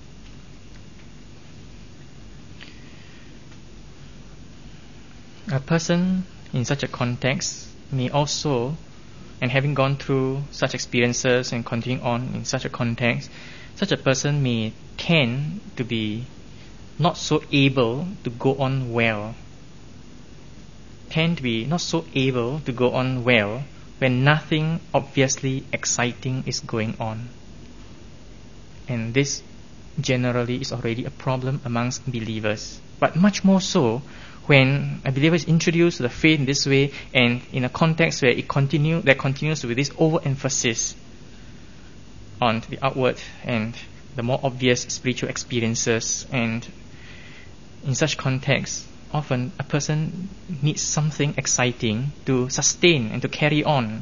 a person in such a context may also, and having gone through such experiences and continuing on in such a context, such a person may tend to be not so able to go on well. Tend to be not so able to go on well when nothing obviously exciting is going on. And this generally is already a problem amongst believers. But much more so when a believer is introduced to the faith in this way, and in a context where it continue, there continues with this overemphasis on the outward and the more obvious spiritual experiences. And in such context, often a person needs something exciting to sustain and to carry on.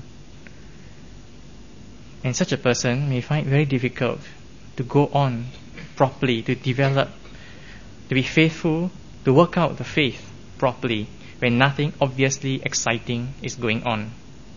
And such a person may find it very difficult to go on properly, to develop, to be faithful, to work out the faith properly when nothing obviously exciting is going on.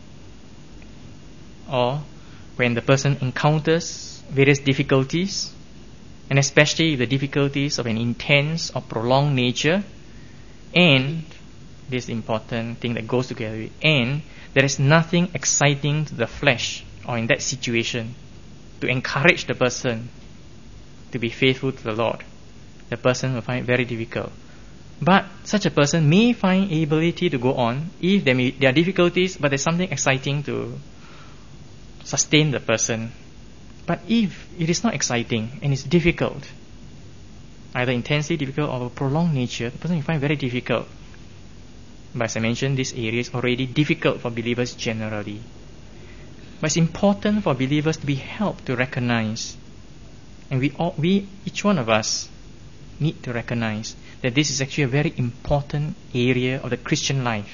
Or when the person encounters various difficulties, and especially the difficulties of an intense or prolonged nature, and this important thing that goes together with, and there is nothing exciting to the flesh or in that situation to encourage the person to be faithful to the Lord, the person will find it very difficult. But such a person may find ability to go on if there, may, there are difficulties, but there's something exciting to sustain the person. But if it is not exciting and it's difficult, either intensely difficult or of a prolonged nature, the person will find it very difficult. But as I mentioned, this area is already difficult for believers generally. But it's important for believers to be helped to recognize, and we all, we each one of us need to recognize that this is actually a very important area of the Christian life.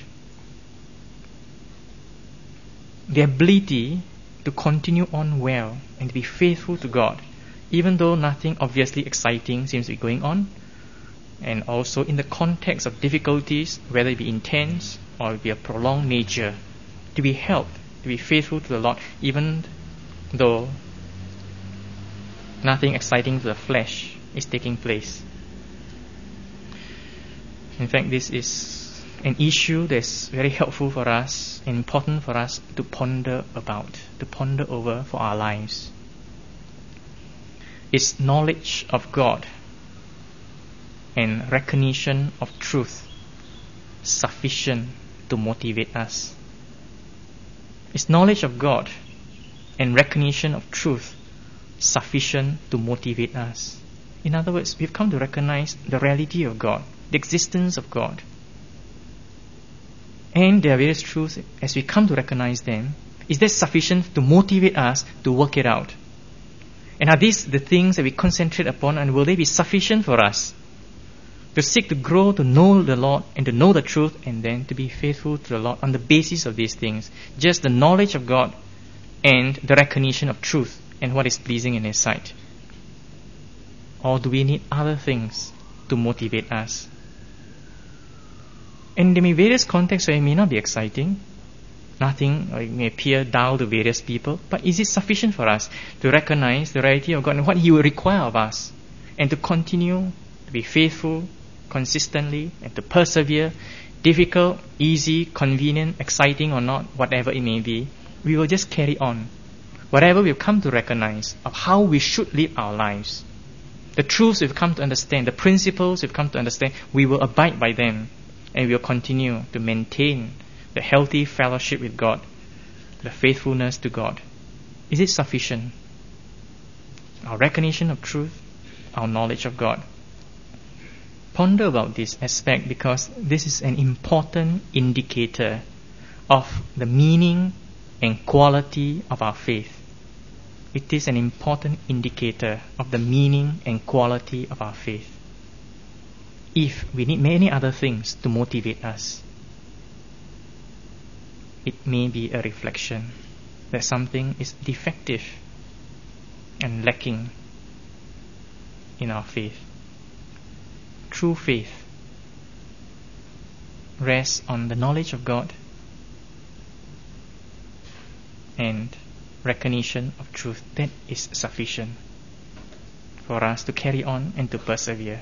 The ability to continue on well and to be faithful to God, even though nothing obviously exciting seems to be going on, and also in the context of difficulties, whether it be intense or it be a prolonged nature, to be helped, to be faithful to the Lord, even though nothing exciting to the flesh is taking place. In fact, this is an issue that's very helpful for us and important for us to ponder about, to ponder over for our lives. Is knowledge of God and recognition of truth sufficient to motivate us? Is knowledge of God and recognition of truth sufficient to motivate us? In other words, we've come to recognize the reality of God, the existence of God. And there are various truths. As we come to recognize them, is that sufficient to motivate us to work it out? And are these the things that we concentrate upon, and will they be sufficient for us to seek to grow, to know the Lord, and to know the truth, and then to be faithful to the Lord on the basis of these things? Just the knowledge of God and the recognition of truth and what is pleasing in His sight. Or do we need other things to motivate us? And there may be various contexts where it may not be exciting, nothing, or it may appear dull to various people, but is it sufficient for us to recognize the reality of God and what He will require of us, and to continue to be faithful consistently and to persevere, difficult, easy, convenient, exciting or not, whatever it may be, we will just carry on. Whatever we've come to recognize of how we should live our lives, the truths we've come to understand, the principles we've come to understand, we will abide by them, and we will continue to maintain the healthy fellowship with God, the faithfulness to God. Is it sufficient? Our recognition of truth, our knowledge of God. Ponder about this aspect, because this is an important indicator of the meaning and quality of our faith. It is an important indicator of the meaning and quality of our faith. If we need many other things to motivate us, it may be a reflection that something is defective and lacking in our faith. True faith rests on the knowledge of God and recognition of truth. That is sufficient for us to carry on and to persevere.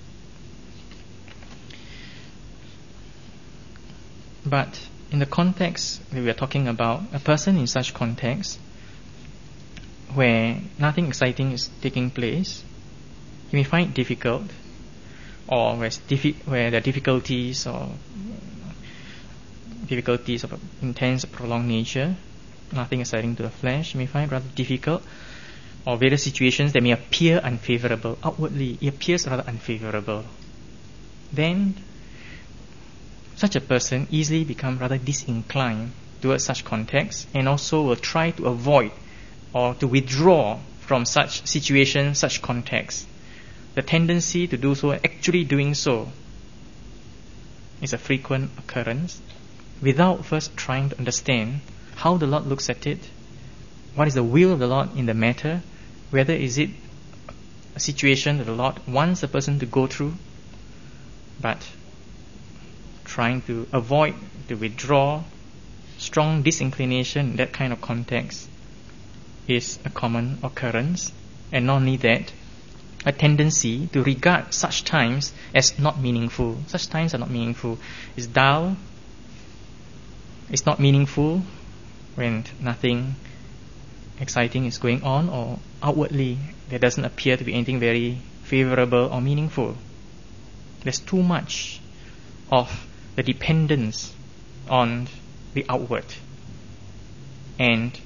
But in the context that we are talking about, a person in such context where nothing exciting is taking place, he may find it difficult, or where, diffi- where there are difficulties or difficulties of an intense, prolonged nature, nothing exciting to the flesh, he may find it rather difficult, or various situations that may appear unfavorable. Outwardly, it appears rather unfavorable. Then such a person easily becomes rather disinclined towards such contexts, and also will try to avoid or to withdraw from such situations, such contexts. The tendency to do so, actually doing so, is a frequent occurrence, without first trying to understand how the Lord looks at it, what is the will of the Lord in the matter, whether is it a situation that the Lord wants a person to go through, but trying to avoid, to withdraw, strong disinclination in that kind of context is a common occurrence. And not only that, a tendency to regard such times as not meaningful. Such times are not meaningful. It's dull, it's not meaningful when nothing exciting is going on, or outwardly there doesn't appear to be anything very favorable or meaningful. There's too much of the dependence on the outward, and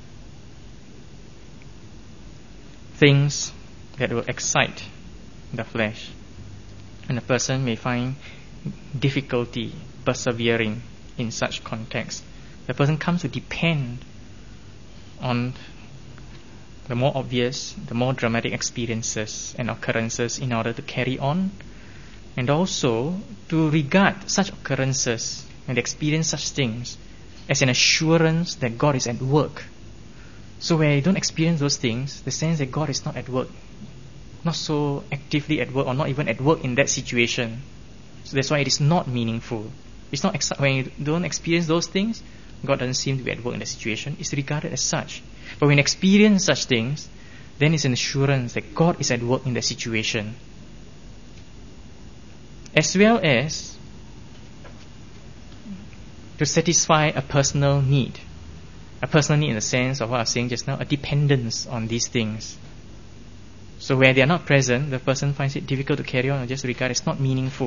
things that will excite the flesh, and a person may find difficulty persevering in such context. The person comes to depend on the more obvious, the more dramatic experiences and occurrences in order to carry on, and also to regard such occurrences and experience such things as an assurance that God is at work. So when you don't experience those things, the sense that God is not at work, not so actively at work, or not even at work in that situation. So that's why it is not meaningful. It's not ex- when you don't experience those things, God doesn't seem to be at work in the situation. It's regarded as such. But when you experience such things, then it's an assurance that God is at work in the situation. As well as to satisfy a personal need. A personal need in the sense of what I was saying just now, a dependence on these things. So where they are not present, the person finds it difficult to carry on or just regard as not meaningful.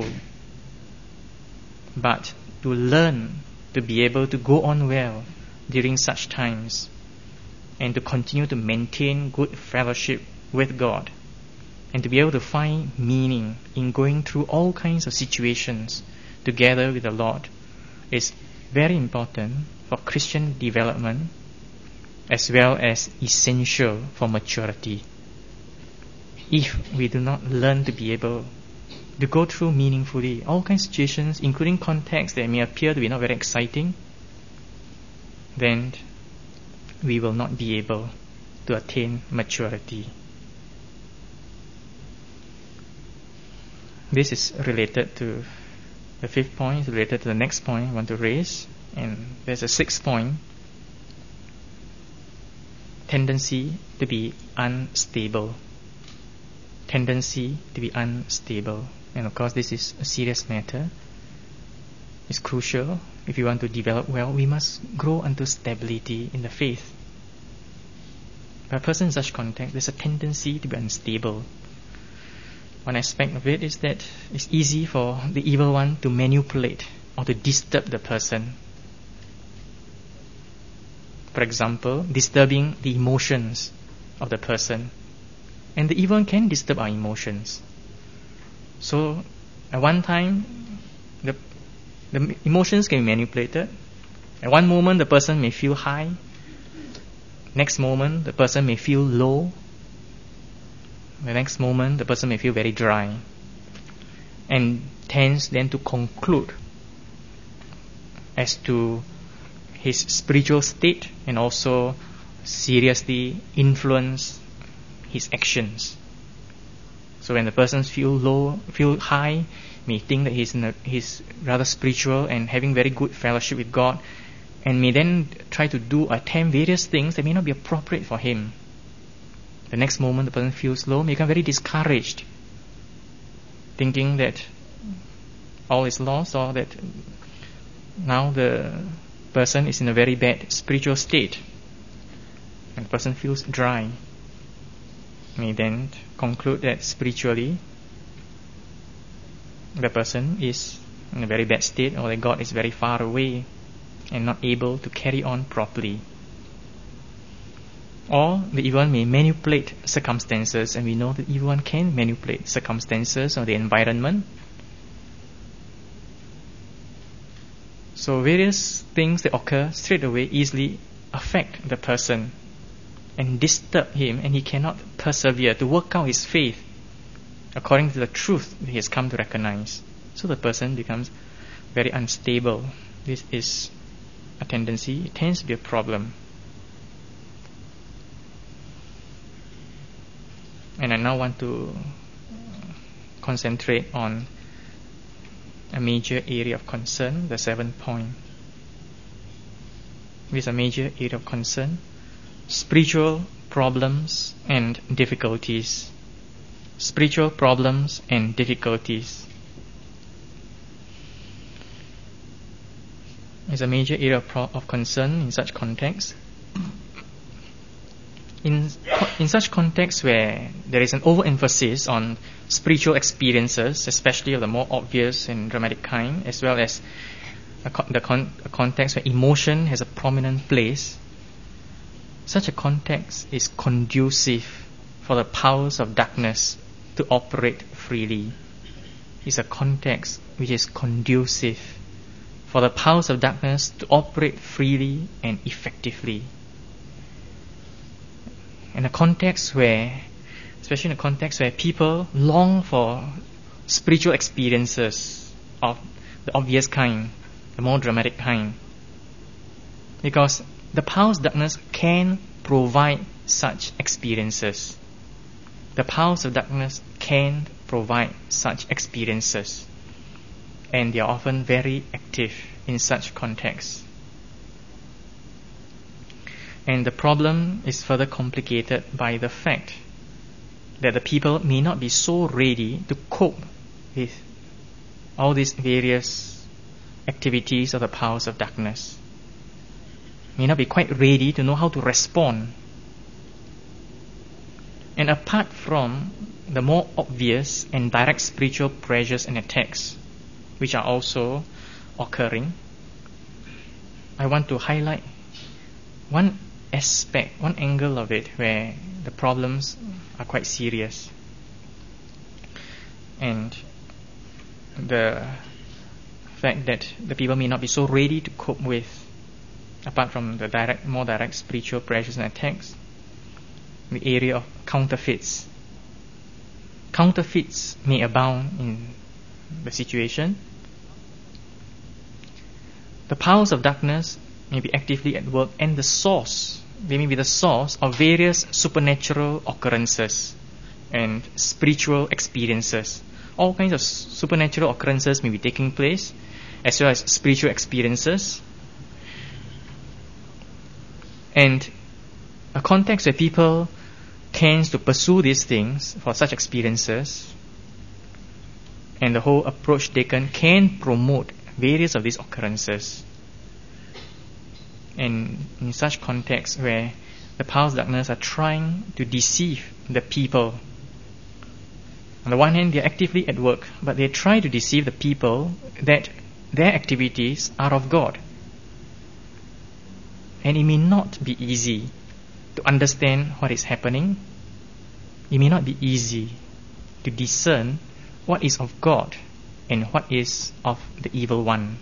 But to learn to be able to go on well during such times, and to continue to maintain good fellowship with God, and to be able to find meaning in going through all kinds of situations together with the Lord is very important for Christian development as well as essential for maturity. If we do not learn to be able to go through meaningfully all kinds of situations, including contexts that may appear to be not very exciting, then we will not be able to attain maturity. This is related to the fifth point, related to the next point I want to raise, and there's a sixth point: tendency to be unstable. Tendency to be unstable. And of course, this is a serious matter. It's crucial. If you want to develop well, we must grow unto stability in the faith. But a person in such context, there's a tendency to be unstable. One aspect of it is that it's easy for the evil one to manipulate or to disturb the person. For example, disturbing the emotions of the person. And the evil one can disturb our emotions. So, at one time, the, the emotions can be manipulated. At one moment, the person may feel high. Next moment, the person may feel low. The next moment, the person may feel very dry. And tends then to conclude as to his spiritual state and also seriously influence his actions. So when the person feel low, feel high, may think that he's, in a, he's rather spiritual and having very good fellowship with God, and may then try to do, attempt various things that may not be appropriate for him. The next moment the person feels low, may become very discouraged, thinking that all is lost, or that now the person is in a very bad spiritual state, and the person feels dry. May then conclude that spiritually the person is in a very bad state, or that God is very far away and not able to carry on properly. Or the evil one may manipulate circumstances, and we know that the evil one can manipulate circumstances or the environment. So various things that occur straight away easily affect the person and disturb him, and he cannot persevere to work out his faith according to the truth that he has come to recognize. So the person becomes very unstable. This is a tendency. It tends to be a problem. And I now want to concentrate on a major area of concern, the seventh point. This is a major area of concern: spiritual problems and difficulties. Spiritual problems and difficulties. It's a major area of, pro- of concern in such contexts. In, in such contexts where there is an overemphasis on spiritual experiences, especially of the more obvious and dramatic kind, as well as a, co- the con- a context where emotion has a prominent place, such a context is conducive for the powers of darkness to operate freely. It's a context which is conducive for the powers of darkness to operate freely and effectively. In a context where, especially in a context where people long for spiritual experiences of the obvious kind, the more dramatic kind, because the powers of darkness can provide such experiences. The powers of darkness can provide such experiences, and they are often very active in such contexts. And the problem is further complicated by the fact that the people may not be so ready to cope with all these various activities of the powers of darkness. May not be quite ready to know how to respond. And apart from the more obvious and direct spiritual pressures and attacks, which are also occurring, I want to highlight one aspect, one angle of it where the problems are quite serious. And the fact that the people may not be so ready to cope with, apart from the direct, more direct spiritual pressures and attacks, the area of counterfeits. Counterfeits may abound in the situation. The powers of darkness may be actively at work, and the source, they may be the source of various supernatural occurrences and spiritual experiences. All kinds of supernatural occurrences may be taking place, as well as spiritual experiences. And a context where people tends to pursue these things for such experiences, and the whole approach taken can promote various of these occurrences. And in such contexts where the powers of darkness are trying to deceive the people, on the one hand they are actively at work, but they try to deceive the people that their activities are of God. And it may not be easy to understand what is happening. It may not be easy to discern what is of God and what is of the evil one.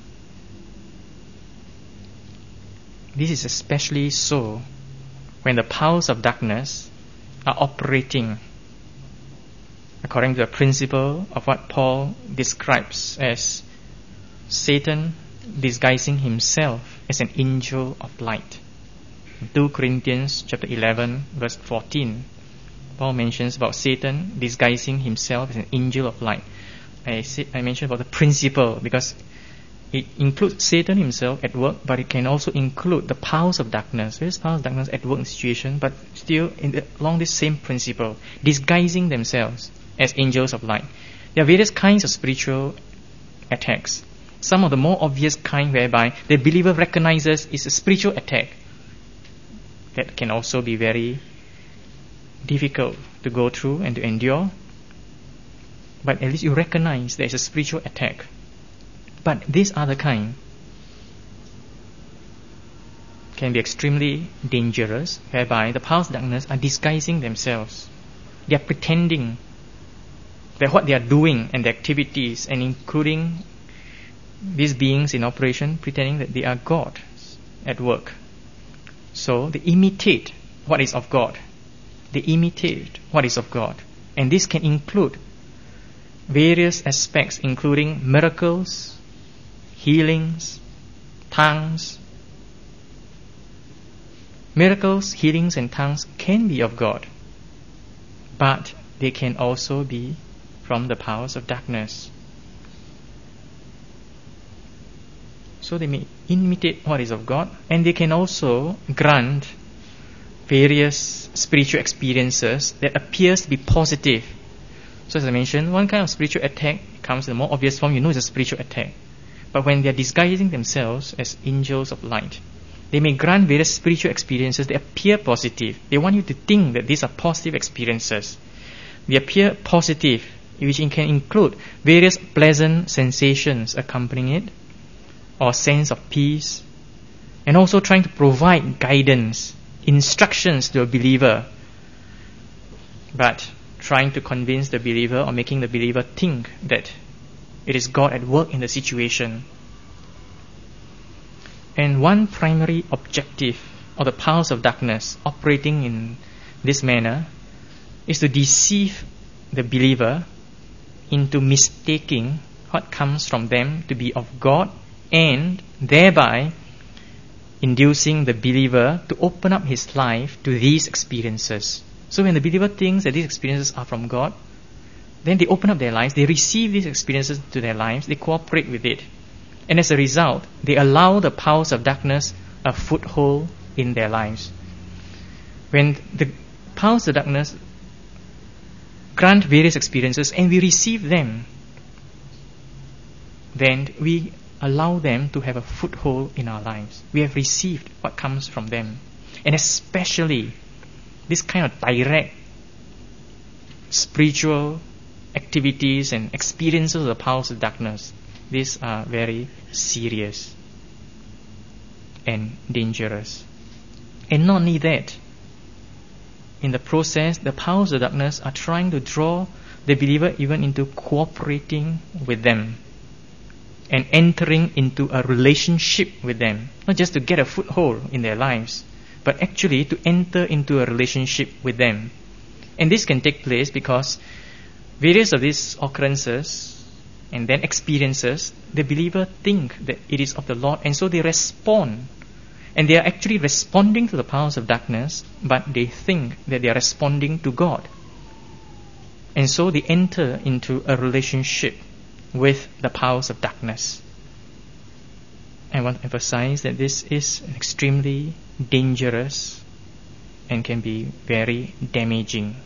This is especially so when the powers of darkness are operating according to the principle of what Paul describes as Satan disguising himself as an angel of light. In Second Corinthians chapter eleven verse fourteen, Paul mentions about Satan disguising himself as an angel of light. I, say, I mentioned about the principle because it includes Satan himself at work, but it can also include the powers of darkness. Various powers of darkness at work in the situation, but still in the, along this same principle, disguising themselves as angels of light. There are various kinds of spiritual attacks. Some of the more obvious kind whereby the believer recognizes is a spiritual attack. That can also be very difficult to go through and to endure. But at least you recognize there is a spiritual attack. But this other kind can be extremely dangerous, whereby the powers of darkness are disguising themselves. They are pretending that what they are doing and the activities, and including these beings in operation, pretending that they are God at work. So they imitate what is of God. They imitate what is of God. And this can include various aspects, including miracles, healings, tongues. Miracles, healings, and tongues can be of God, but they can also be from the powers of darkness. So they may imitate what is of God, and they can also grant various spiritual experiences that appears to be positive. So as I mentioned, one kind of spiritual attack comes in the more obvious form. You know it's a spiritual attack. But when they are disguising themselves as angels of light, they may grant various spiritual experiences that appear positive. They want you to think that these are positive experiences. They appear positive, which can include various pleasant sensations accompanying it, or sense of peace, and also trying to provide guidance, instructions to a believer, but trying to convince the believer or making the believer think that it is God at work in the situation. And one primary objective of the powers of darkness operating in this manner is to deceive the believer into mistaking what comes from them to be of God, and thereby inducing the believer to open up his life to these experiences. So when the believer thinks that these experiences are from God, then they open up their lives, they receive these experiences to their lives, they cooperate with it. And as a result, they allow the powers of darkness a foothold in their lives. When the powers of darkness grant various experiences and we receive them, then we allow them to have a foothold in our lives. We have received what comes from them. And especially this kind of direct spiritual activities and experiences of the powers of darkness, these are very serious and dangerous. And not only that, in the process, the powers of darkness are trying to draw the believer even into cooperating with them and entering into a relationship with them, not just to get a foothold in their lives, but actually to enter into a relationship with them. And this can take place because various of these occurrences and then experiences, the believer think that it is of the Lord, and so they respond. And they are actually responding to the powers of darkness, but they think that they are responding to God. And so they enter into a relationship with the powers of darkness. I want to emphasize that this is extremely dangerous and can be very damaging.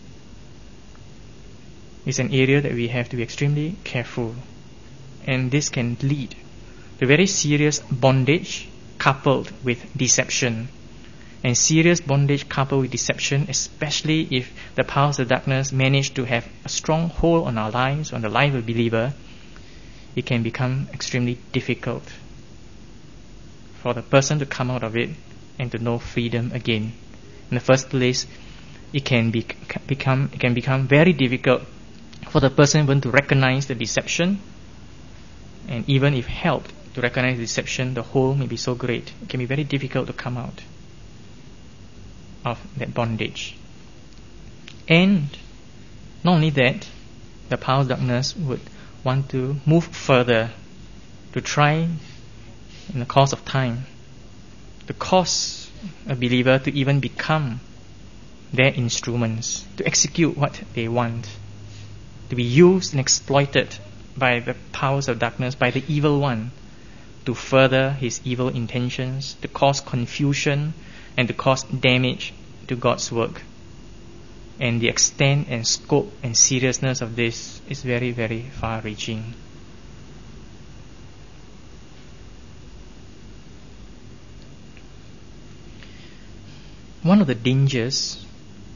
It's an area that we have to be extremely careful, and this can lead to very serious bondage coupled with deception. And serious bondage coupled with deception, especially if the powers of darkness manage to have a strong hold on our lives, on the life of a believer, it can become extremely difficult for the person to come out of it and to know freedom again. In the first place, it can be, become it can become very difficult for the person even to recognize the deception, and even if helped to recognize the deception, the hold may be so great, it can be very difficult to come out of that bondage. And not only that, the powers of darkness would want to move further to try, in the course of time, to cause a believer to even become their instruments, to execute what they want, to be used and exploited by the powers of darkness, by the evil one, to further his evil intentions, to cause confusion and to cause damage to God's work. And the extent and scope and seriousness of this is very, very far-reaching. One of the dangers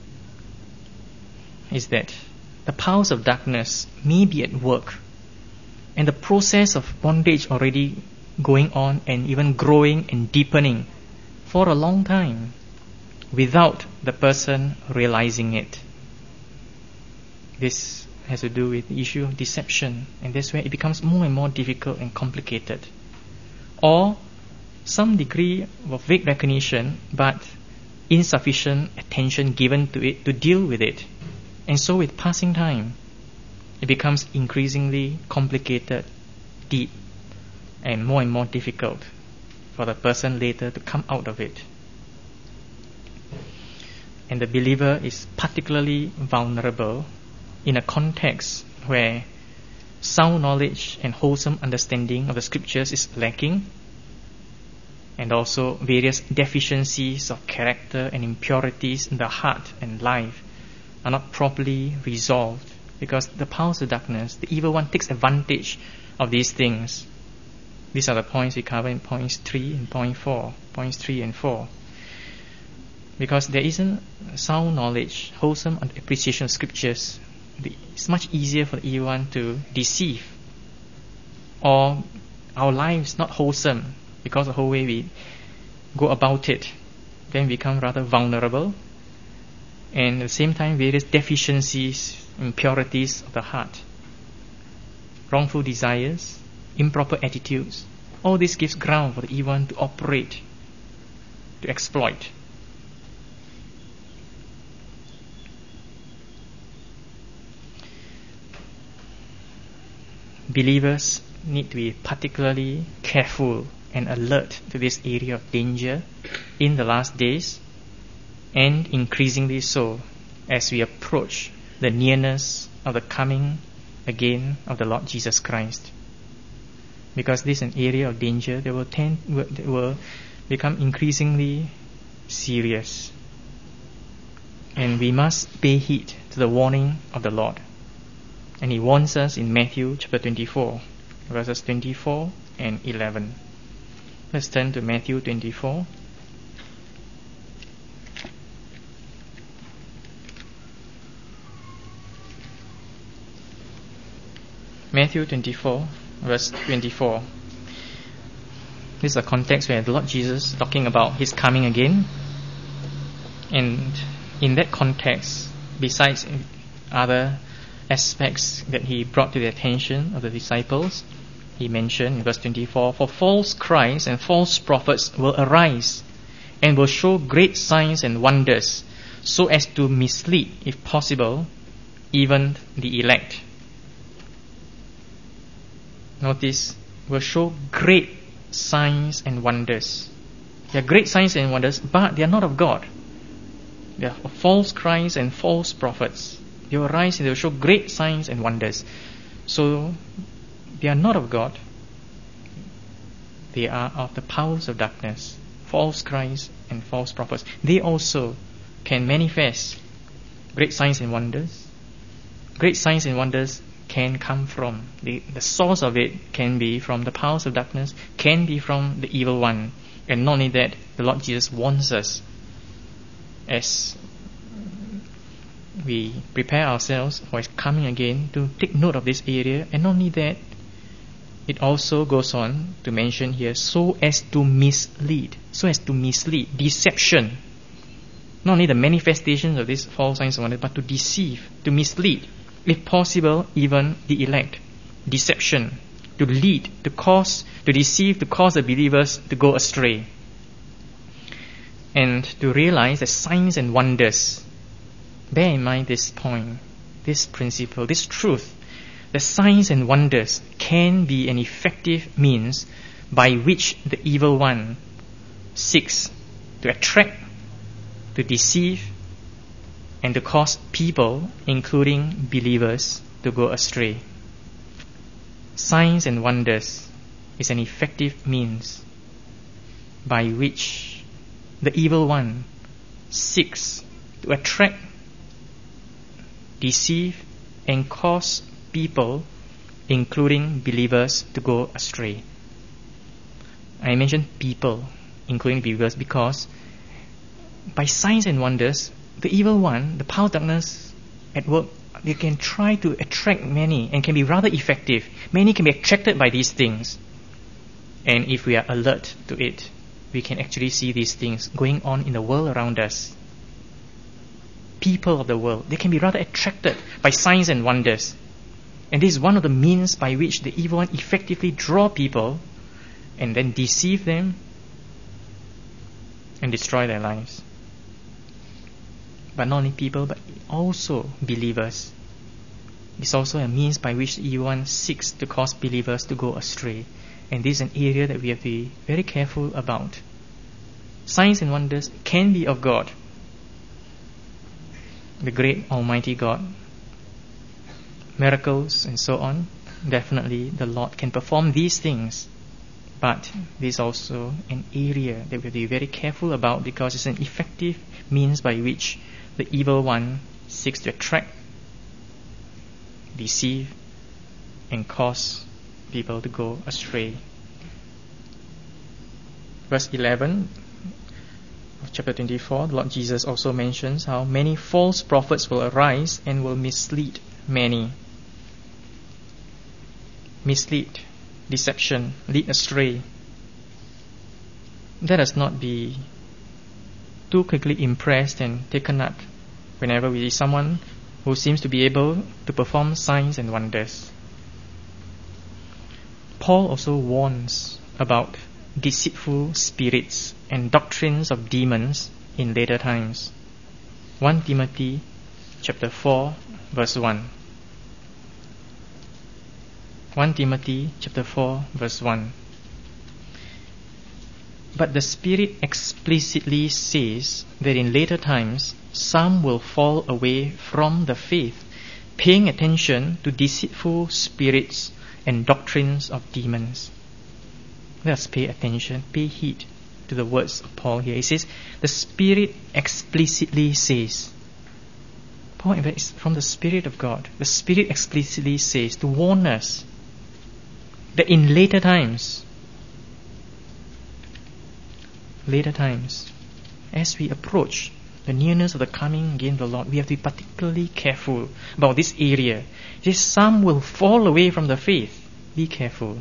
is that the powers of darkness may be at work, and the process of bondage already going on and even growing and deepening for a long time without the person realizing it. This has to do with the issue of deception, and that's where it becomes more and more difficult and complicated. Or some degree of vague recognition but insufficient attention given to it to deal with it. And so with passing time, it becomes increasingly complicated, deep, and more and more difficult for the person later to come out of it. And the believer is particularly vulnerable in a context where sound knowledge and wholesome understanding of the scriptures is lacking, and also various deficiencies of character and impurities in the heart and life are not properly resolved, because the powers of darkness, the evil one, takes advantage of these things. These are the points we cover in points three and point four, points three and four. Because there isn't sound knowledge, wholesome appreciation of scriptures, it's much easier for the evil one to deceive. Or our lives not wholesome because of the whole way we go about it, then we become rather vulnerable. And at the same time, various deficiencies, impurities of the heart, wrongful desires, improper attitudes, all this gives ground for the evil one to operate, to exploit. Believers need to be particularly careful and alert to this area of danger in the last days, and increasingly so as we approach the nearness of the coming again of the Lord Jesus Christ. Because this is an area of danger that will tend that will become increasingly serious, and we must pay heed to the warning of the Lord. And He warns us in Matthew chapter twenty-four, verses twenty-four and eleven. Let's turn to Matthew twenty-four. Matthew twenty-four, verse twenty-four. This is a context where the Lord Jesus is talking about His coming again, And in that context, besides other aspects that he brought to the attention of the disciples, he mentioned in verse twenty-four, "For false Christs and false prophets will arise and will show great signs and wonders, so as to mislead, if possible, even the elect." Notice, will show great signs and wonders. They are great signs and wonders, but they are not of God. They are false Christs and false prophets. They will rise and they will show great signs and wonders. So, they are not of God. They are of the powers of darkness, false Christs and false prophets. They also can manifest great signs and wonders. Great signs and wonders can come from, the, the source of it can be from the powers of darkness, can be from the evil one. And not only that, the Lord Jesus warns us as we prepare ourselves for His coming again to take note of this area. And not only that, it also goes on to mention here, so as to mislead, so as to mislead, deception. Not only the manifestations of these false signs and wonders, but to deceive, to mislead, if possible, even the elect. Deception, to lead, to cause, to deceive, to cause the believers to go astray. And to realize that signs and wonders, bear in mind this point, this principle, this truth, that signs and wonders can be an effective means by which the evil one seeks to attract, to deceive, and to cause people, including believers, to go astray. Signs and wonders is an effective means by which the evil one seeks to attract, deceive, and cause people, including believers, to go astray. I mentioned people, including believers, because by signs and wonders, the evil one, the power of darkness at work, they can try to attract many and can be rather effective. Many can be attracted by these things. And if we are alert to it, we can actually see these things going on in the world around us. People of the world, they can be rather attracted by signs and wonders. And this is one of the means by which the evil one effectively draw people and then deceive them and destroy their lives. But not only people, but also believers. It's also a means by which the evil one seeks to cause believers to go astray. And this is an area that we have to be very careful about. Signs and wonders can be of God, the great Almighty God. Miracles and so on, definitely the Lord can perform these things. But this is also an area that we have to be very careful about, because it's an effective means by which the evil one seeks to attract, deceive, and cause people to go astray. Verse eleven of chapter twenty-four, the Lord Jesus also mentions how many false prophets will arise and will mislead many. Mislead, deception, lead astray. Let us not be too quickly impressed and taken up whenever we see someone who seems to be able to perform signs and wonders. Paul also warns about deceitful spirits and doctrines of demons in later times. First Timothy chapter four verse one. First Timothy chapter four verse one. But the Spirit explicitly says that in later times some will fall away from the faith, paying attention to deceitful spirits and doctrines of demons. Let us pay attention, pay heed to the words of Paul here. He says, the Spirit explicitly says. Paul is from the Spirit of God. The Spirit explicitly says to warn us that in later times, later times, as we approach the nearness of the coming again of the Lord, we have to be particularly careful about this area. Just some will fall away from the faith. Be careful.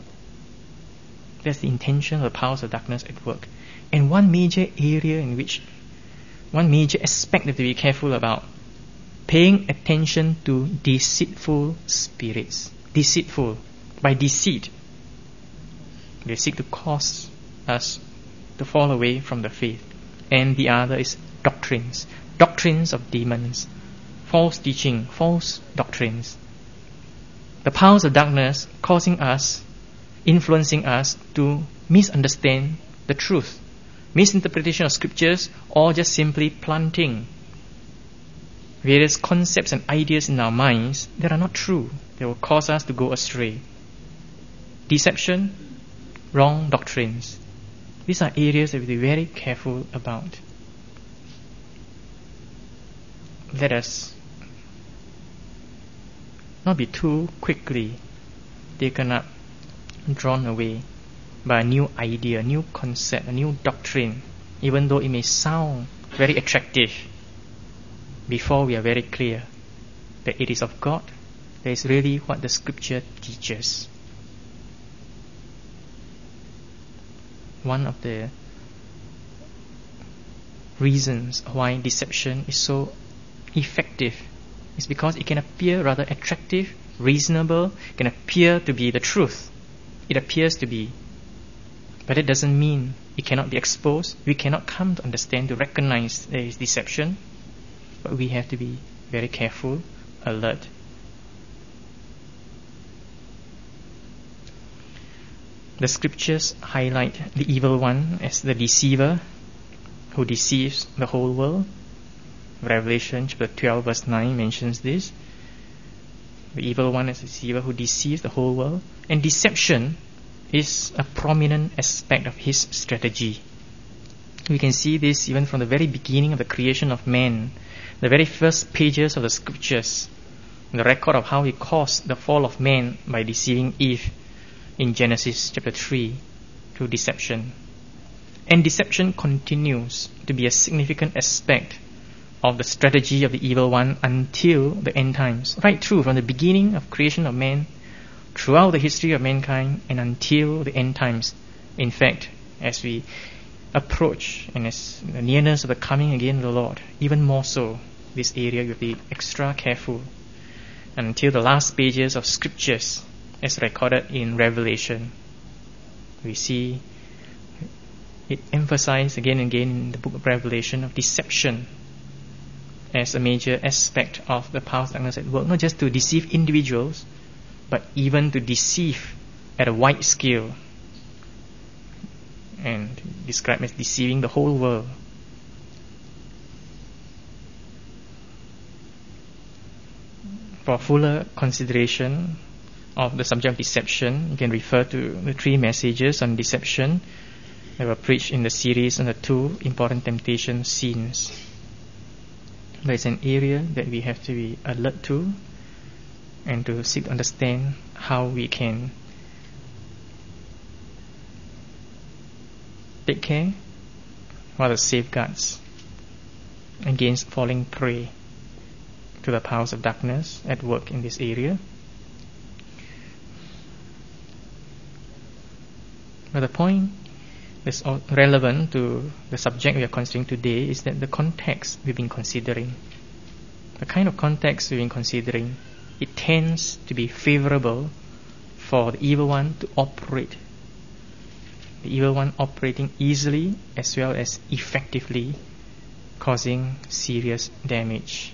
That's the intention of the powers of darkness at work. And one major area in which one major aspect that to be careful about. Paying attention to deceitful spirits. Deceitful. By deceit, they seek to cause us to fall away from the faith. And the other is doctrines. Doctrines of demons. False teaching. False doctrines. The powers of darkness causing us, influencing us to misunderstand the truth. Misinterpretation of scriptures, or just simply planting various concepts and ideas in our minds that are not true, that will cause us to go astray. Deception, wrong doctrines. These are areas that we be very careful about. Let us not be too quickly taken up, drawn away by a new idea, a new concept, a new doctrine, even though it may sound very attractive, before we are very clear that it is of God, that is really what the scripture teaches. One of the reasons why deception is so effective is because it can appear rather attractive, reasonable, it can appear to be the truth. It appears to be. But it doesn't mean it cannot be exposed. We cannot come to understand, to recognize there is deception. But we have to be very careful, alert. The scriptures highlight the evil one as the deceiver who deceives the whole world. Revelation chapter twelve verse nine mentions this. The evil one is the deceiver who deceives the whole world. And deception is a prominent aspect of his strategy. We can see this even from the very beginning of the creation of man. The very first pages of the scriptures, the record of how he caused the fall of man by deceiving Eve in Genesis chapter three through deception. And deception continues to be a significant aspect of the strategy of the evil one until the end times. Right through from the beginning of creation of man, throughout the history of mankind, and until the end times. In fact, as we approach and as the nearness of the coming again of the Lord, even more so, this area will be extra careful until the last pages of scriptures as recorded in Revelation. We see it emphasized again and again in the book of Revelation of deception as a major aspect of the power of darkness at work, not just to deceive individuals, but even to deceive at a wide scale, and described as deceiving the whole world. For fuller consideration of the subject of deception, you can refer to the three messages on deception that were preached in the series on the two important temptation scenes. But it's an area that we have to be alert to and to seek to understand how we can take care, what are the safeguards against falling prey to the powers of darkness at work in this area. But the point that's relevant to the subject we are considering today is that the context we've been considering, the kind of context we've been considering, it tends to be favorable for the evil one to operate. The evil one operating easily as well as effectively, causing serious damage.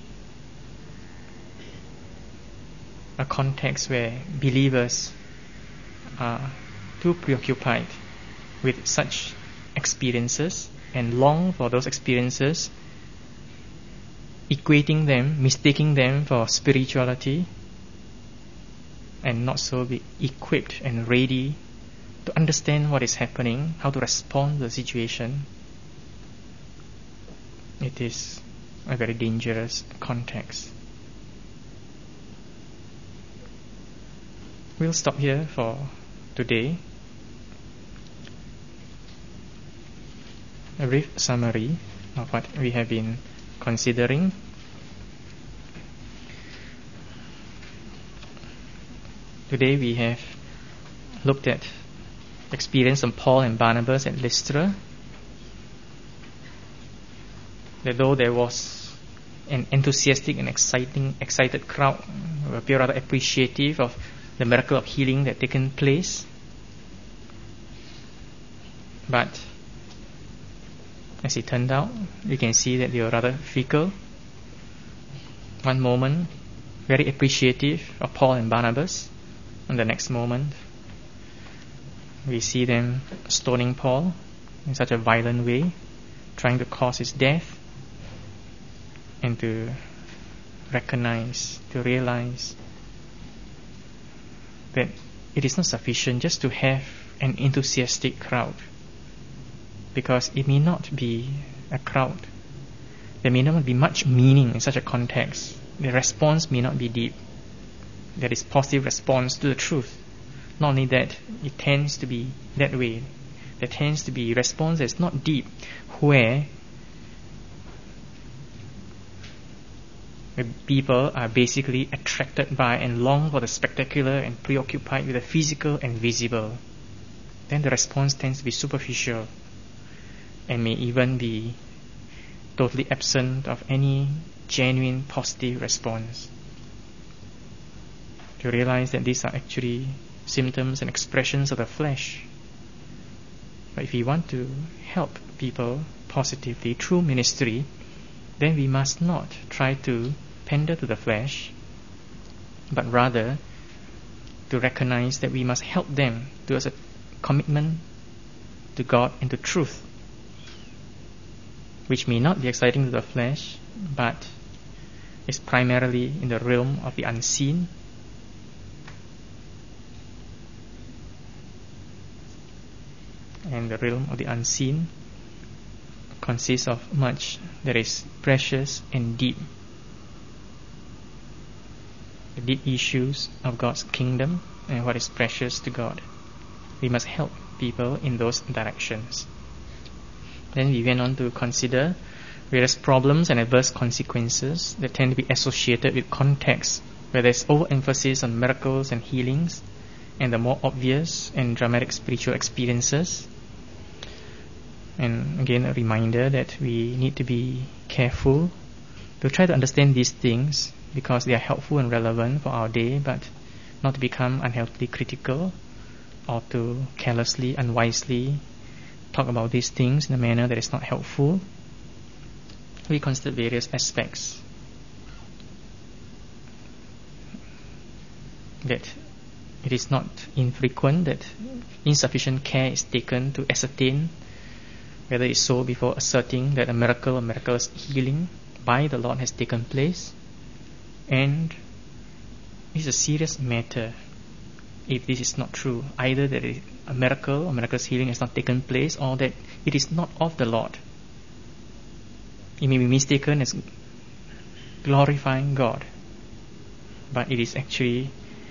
A context where believers are too preoccupied with such experiences and long for those experiences, equating them, mistaking them for spirituality, and not so be equipped and ready to understand what is happening, how to respond to the situation. It is a very dangerous context. We'll stop here for today. A brief summary of what we have been considering. Today we have looked at experience of Paul and Barnabas at Lystra. that though there was an enthusiastic and exciting, excited crowd, who appear rather appreciative of the miracle of healing that had taken place, but as it turned out, you can see that they were rather fickle. One moment, very appreciative of Paul and Barnabas, and the next moment, we see them stoning Paul in such a violent way, trying to cause his death, and to recognize, to realize that it is not sufficient just to have an enthusiastic crowd, because it may not be a crowd. There may not be much meaning in such a context. The response may not be deep. There is positive response to the truth. Not only that, it tends to be that way. There tends to be response that's not deep, where people are basically attracted by and long for the spectacular and preoccupied with the physical and visible. Then the response tends to be superficial and may even be totally absent of any genuine positive response. To realize that these are actually symptoms and expressions of the flesh. But if we want to help people positively through ministry, then we must not try to pander to the flesh, but rather to recognize that we must help them towards a commitment to God and to truth, which may not be exciting to the flesh, but is primarily in the realm of the unseen. And the realm of the unseen consists of much that is precious and deep. The deep issues of God's kingdom and what is precious to God. We must help people in those directions. Then we went on to consider various problems and adverse consequences that tend to be associated with contexts where there's overemphasis on miracles and healings and the more obvious and dramatic spiritual experiences. And again, a reminder that we need to be careful to try to understand these things because they are helpful and relevant for our day, but not to become unhealthily critical or to carelessly, unwisely talk about these things in a manner that is not helpful. We consider various aspects that it is not infrequent that insufficient care is taken to ascertain whether it's so before asserting that a miracle or miraculous healing by the Lord has taken place. And it's a serious matter if this is not true, either that a miracle or miraculous healing has not taken place or that it is not of the Lord. It may be mistaken as glorifying God, but it is actually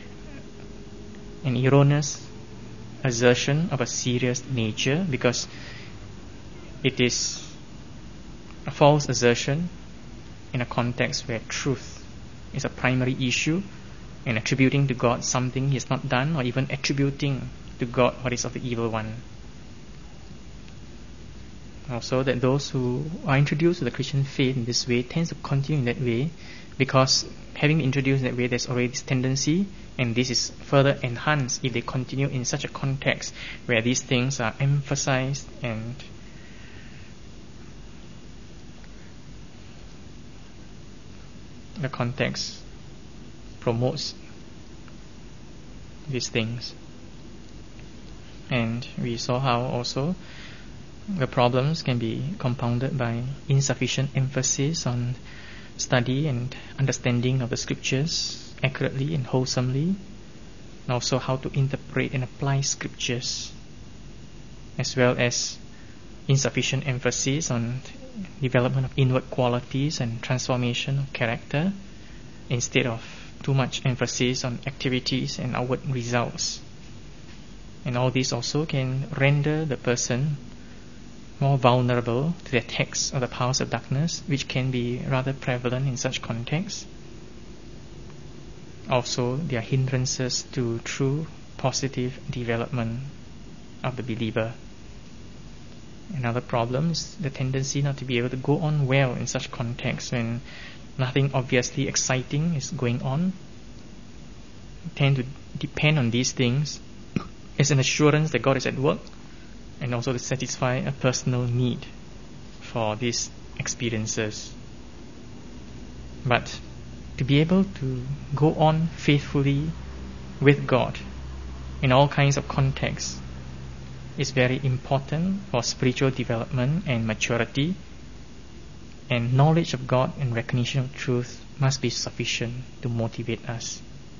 an erroneous assertion of a serious nature, because it is a false assertion in a context where truth is a primary issue, and attributing to God something He has not done, or even attributing to God what is of the evil one. Also, that those who are introduced to the Christian faith in this way tend to continue in that way, because having been introduced in that way, there's already this tendency, and this is further enhanced if they continue in such a context where these things are emphasized and the context promotes these things. And we saw how also the problems can be compounded by insufficient emphasis on study and understanding of the scriptures accurately and wholesomely, and also how to interpret and apply scriptures, as well as insufficient emphasis on development of inward qualities and transformation of character, instead of too much emphasis on activities and outward results. And all this also can render the person more vulnerable to the attacks of the powers of darkness, which can be rather prevalent in such contexts. Also, there are hindrances to true positive development of the believer. Another problem is the tendency not to be able to go on well in such contexts when nothing obviously exciting is going on. We tend to depend on these things as an assurance that God is at work, and also to satisfy a personal need for these experiences. But to be able to go on faithfully with God in all kinds of contexts is very important for spiritual development and maturity, and knowledge of God and recognition of truth must be sufficient to motivate us.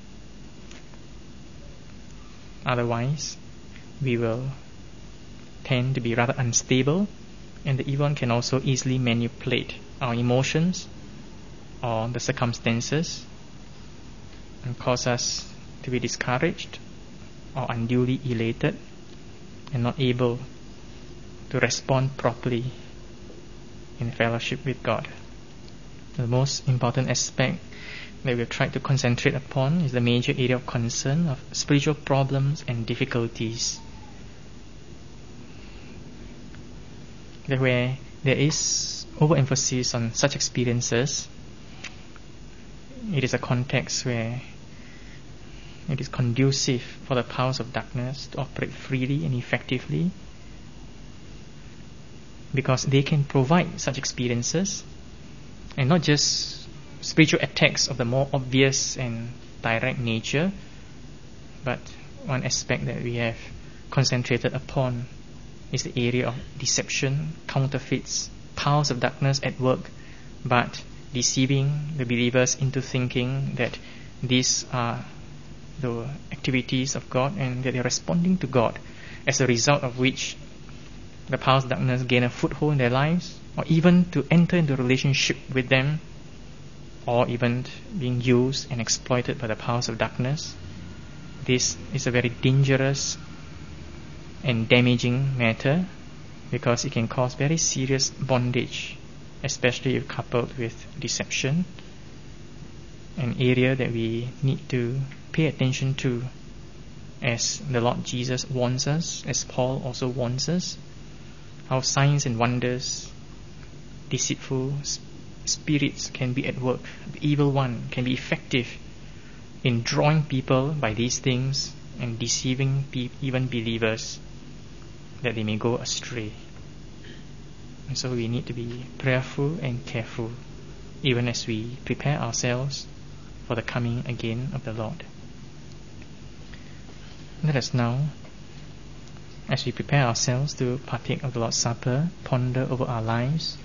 Otherwise, we will tend to be rather unstable, and the evil one can also easily manipulate our emotions or the circumstances and cause us to be discouraged or unduly elated and not able to respond properly in fellowship with God. The most important aspect that we've tried to concentrate upon is the major area of concern of spiritual problems and difficulties. That where there is overemphasis on such experiences, it is a context where it is conducive for the powers of darkness to operate freely and effectively, because they can provide such experiences, and not just spiritual attacks of the more obvious and direct nature, but one aspect that we have concentrated upon is the area of deception, counterfeits, powers of darkness at work, but deceiving the believers into thinking that these are the activities of God and that they are responding to God, as a result of which the powers of darkness gain a foothold in their lives, or even to enter into a relationship with them, or even being used and exploited by the powers of darkness. This is a very dangerous and damaging matter, because it can cause very serious bondage, especially if coupled with deception, an area that we need to pay attention to, as the Lord Jesus warns us, as Paul also warns us, how signs and wonders, deceitful spirits can be at work. The evil one can be effective in drawing people by these things and deceiving pe- even believers, that they may go astray. And so we need to be prayerful and careful, even as we prepare ourselves for the coming again of the Lord. Let us now, as we prepare ourselves to partake of the Lord's Supper, ponder over our lives.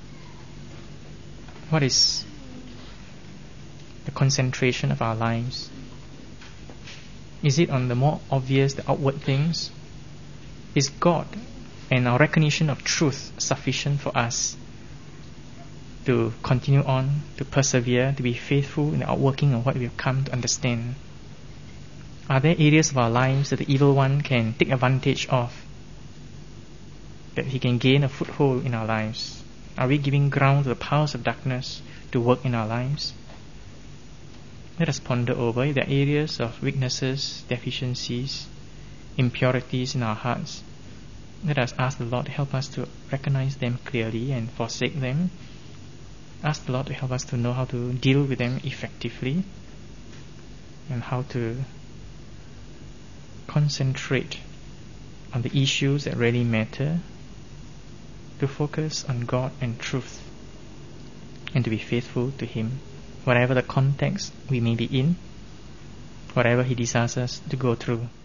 What is the concentration of our lives? Is it on the more obvious, the outward things? Is God and our recognition of truth sufficient for us to continue on, to persevere, to be faithful in the outworking of what we have come to understand? Are there areas of our lives that the evil one can take advantage of, that he can gain a foothold in our lives? Are we giving ground to the powers of darkness to work in our lives? Let us ponder over if there are areas of weaknesses, deficiencies, impurities in our hearts. Let us ask the Lord to help us to recognize them clearly and forsake them. Ask the Lord to help us to know how to deal with them effectively, and how to concentrate on the issues that really matter, to focus on God and truth, and to be faithful to Him, whatever the context we may be in, whatever He desires us to go through.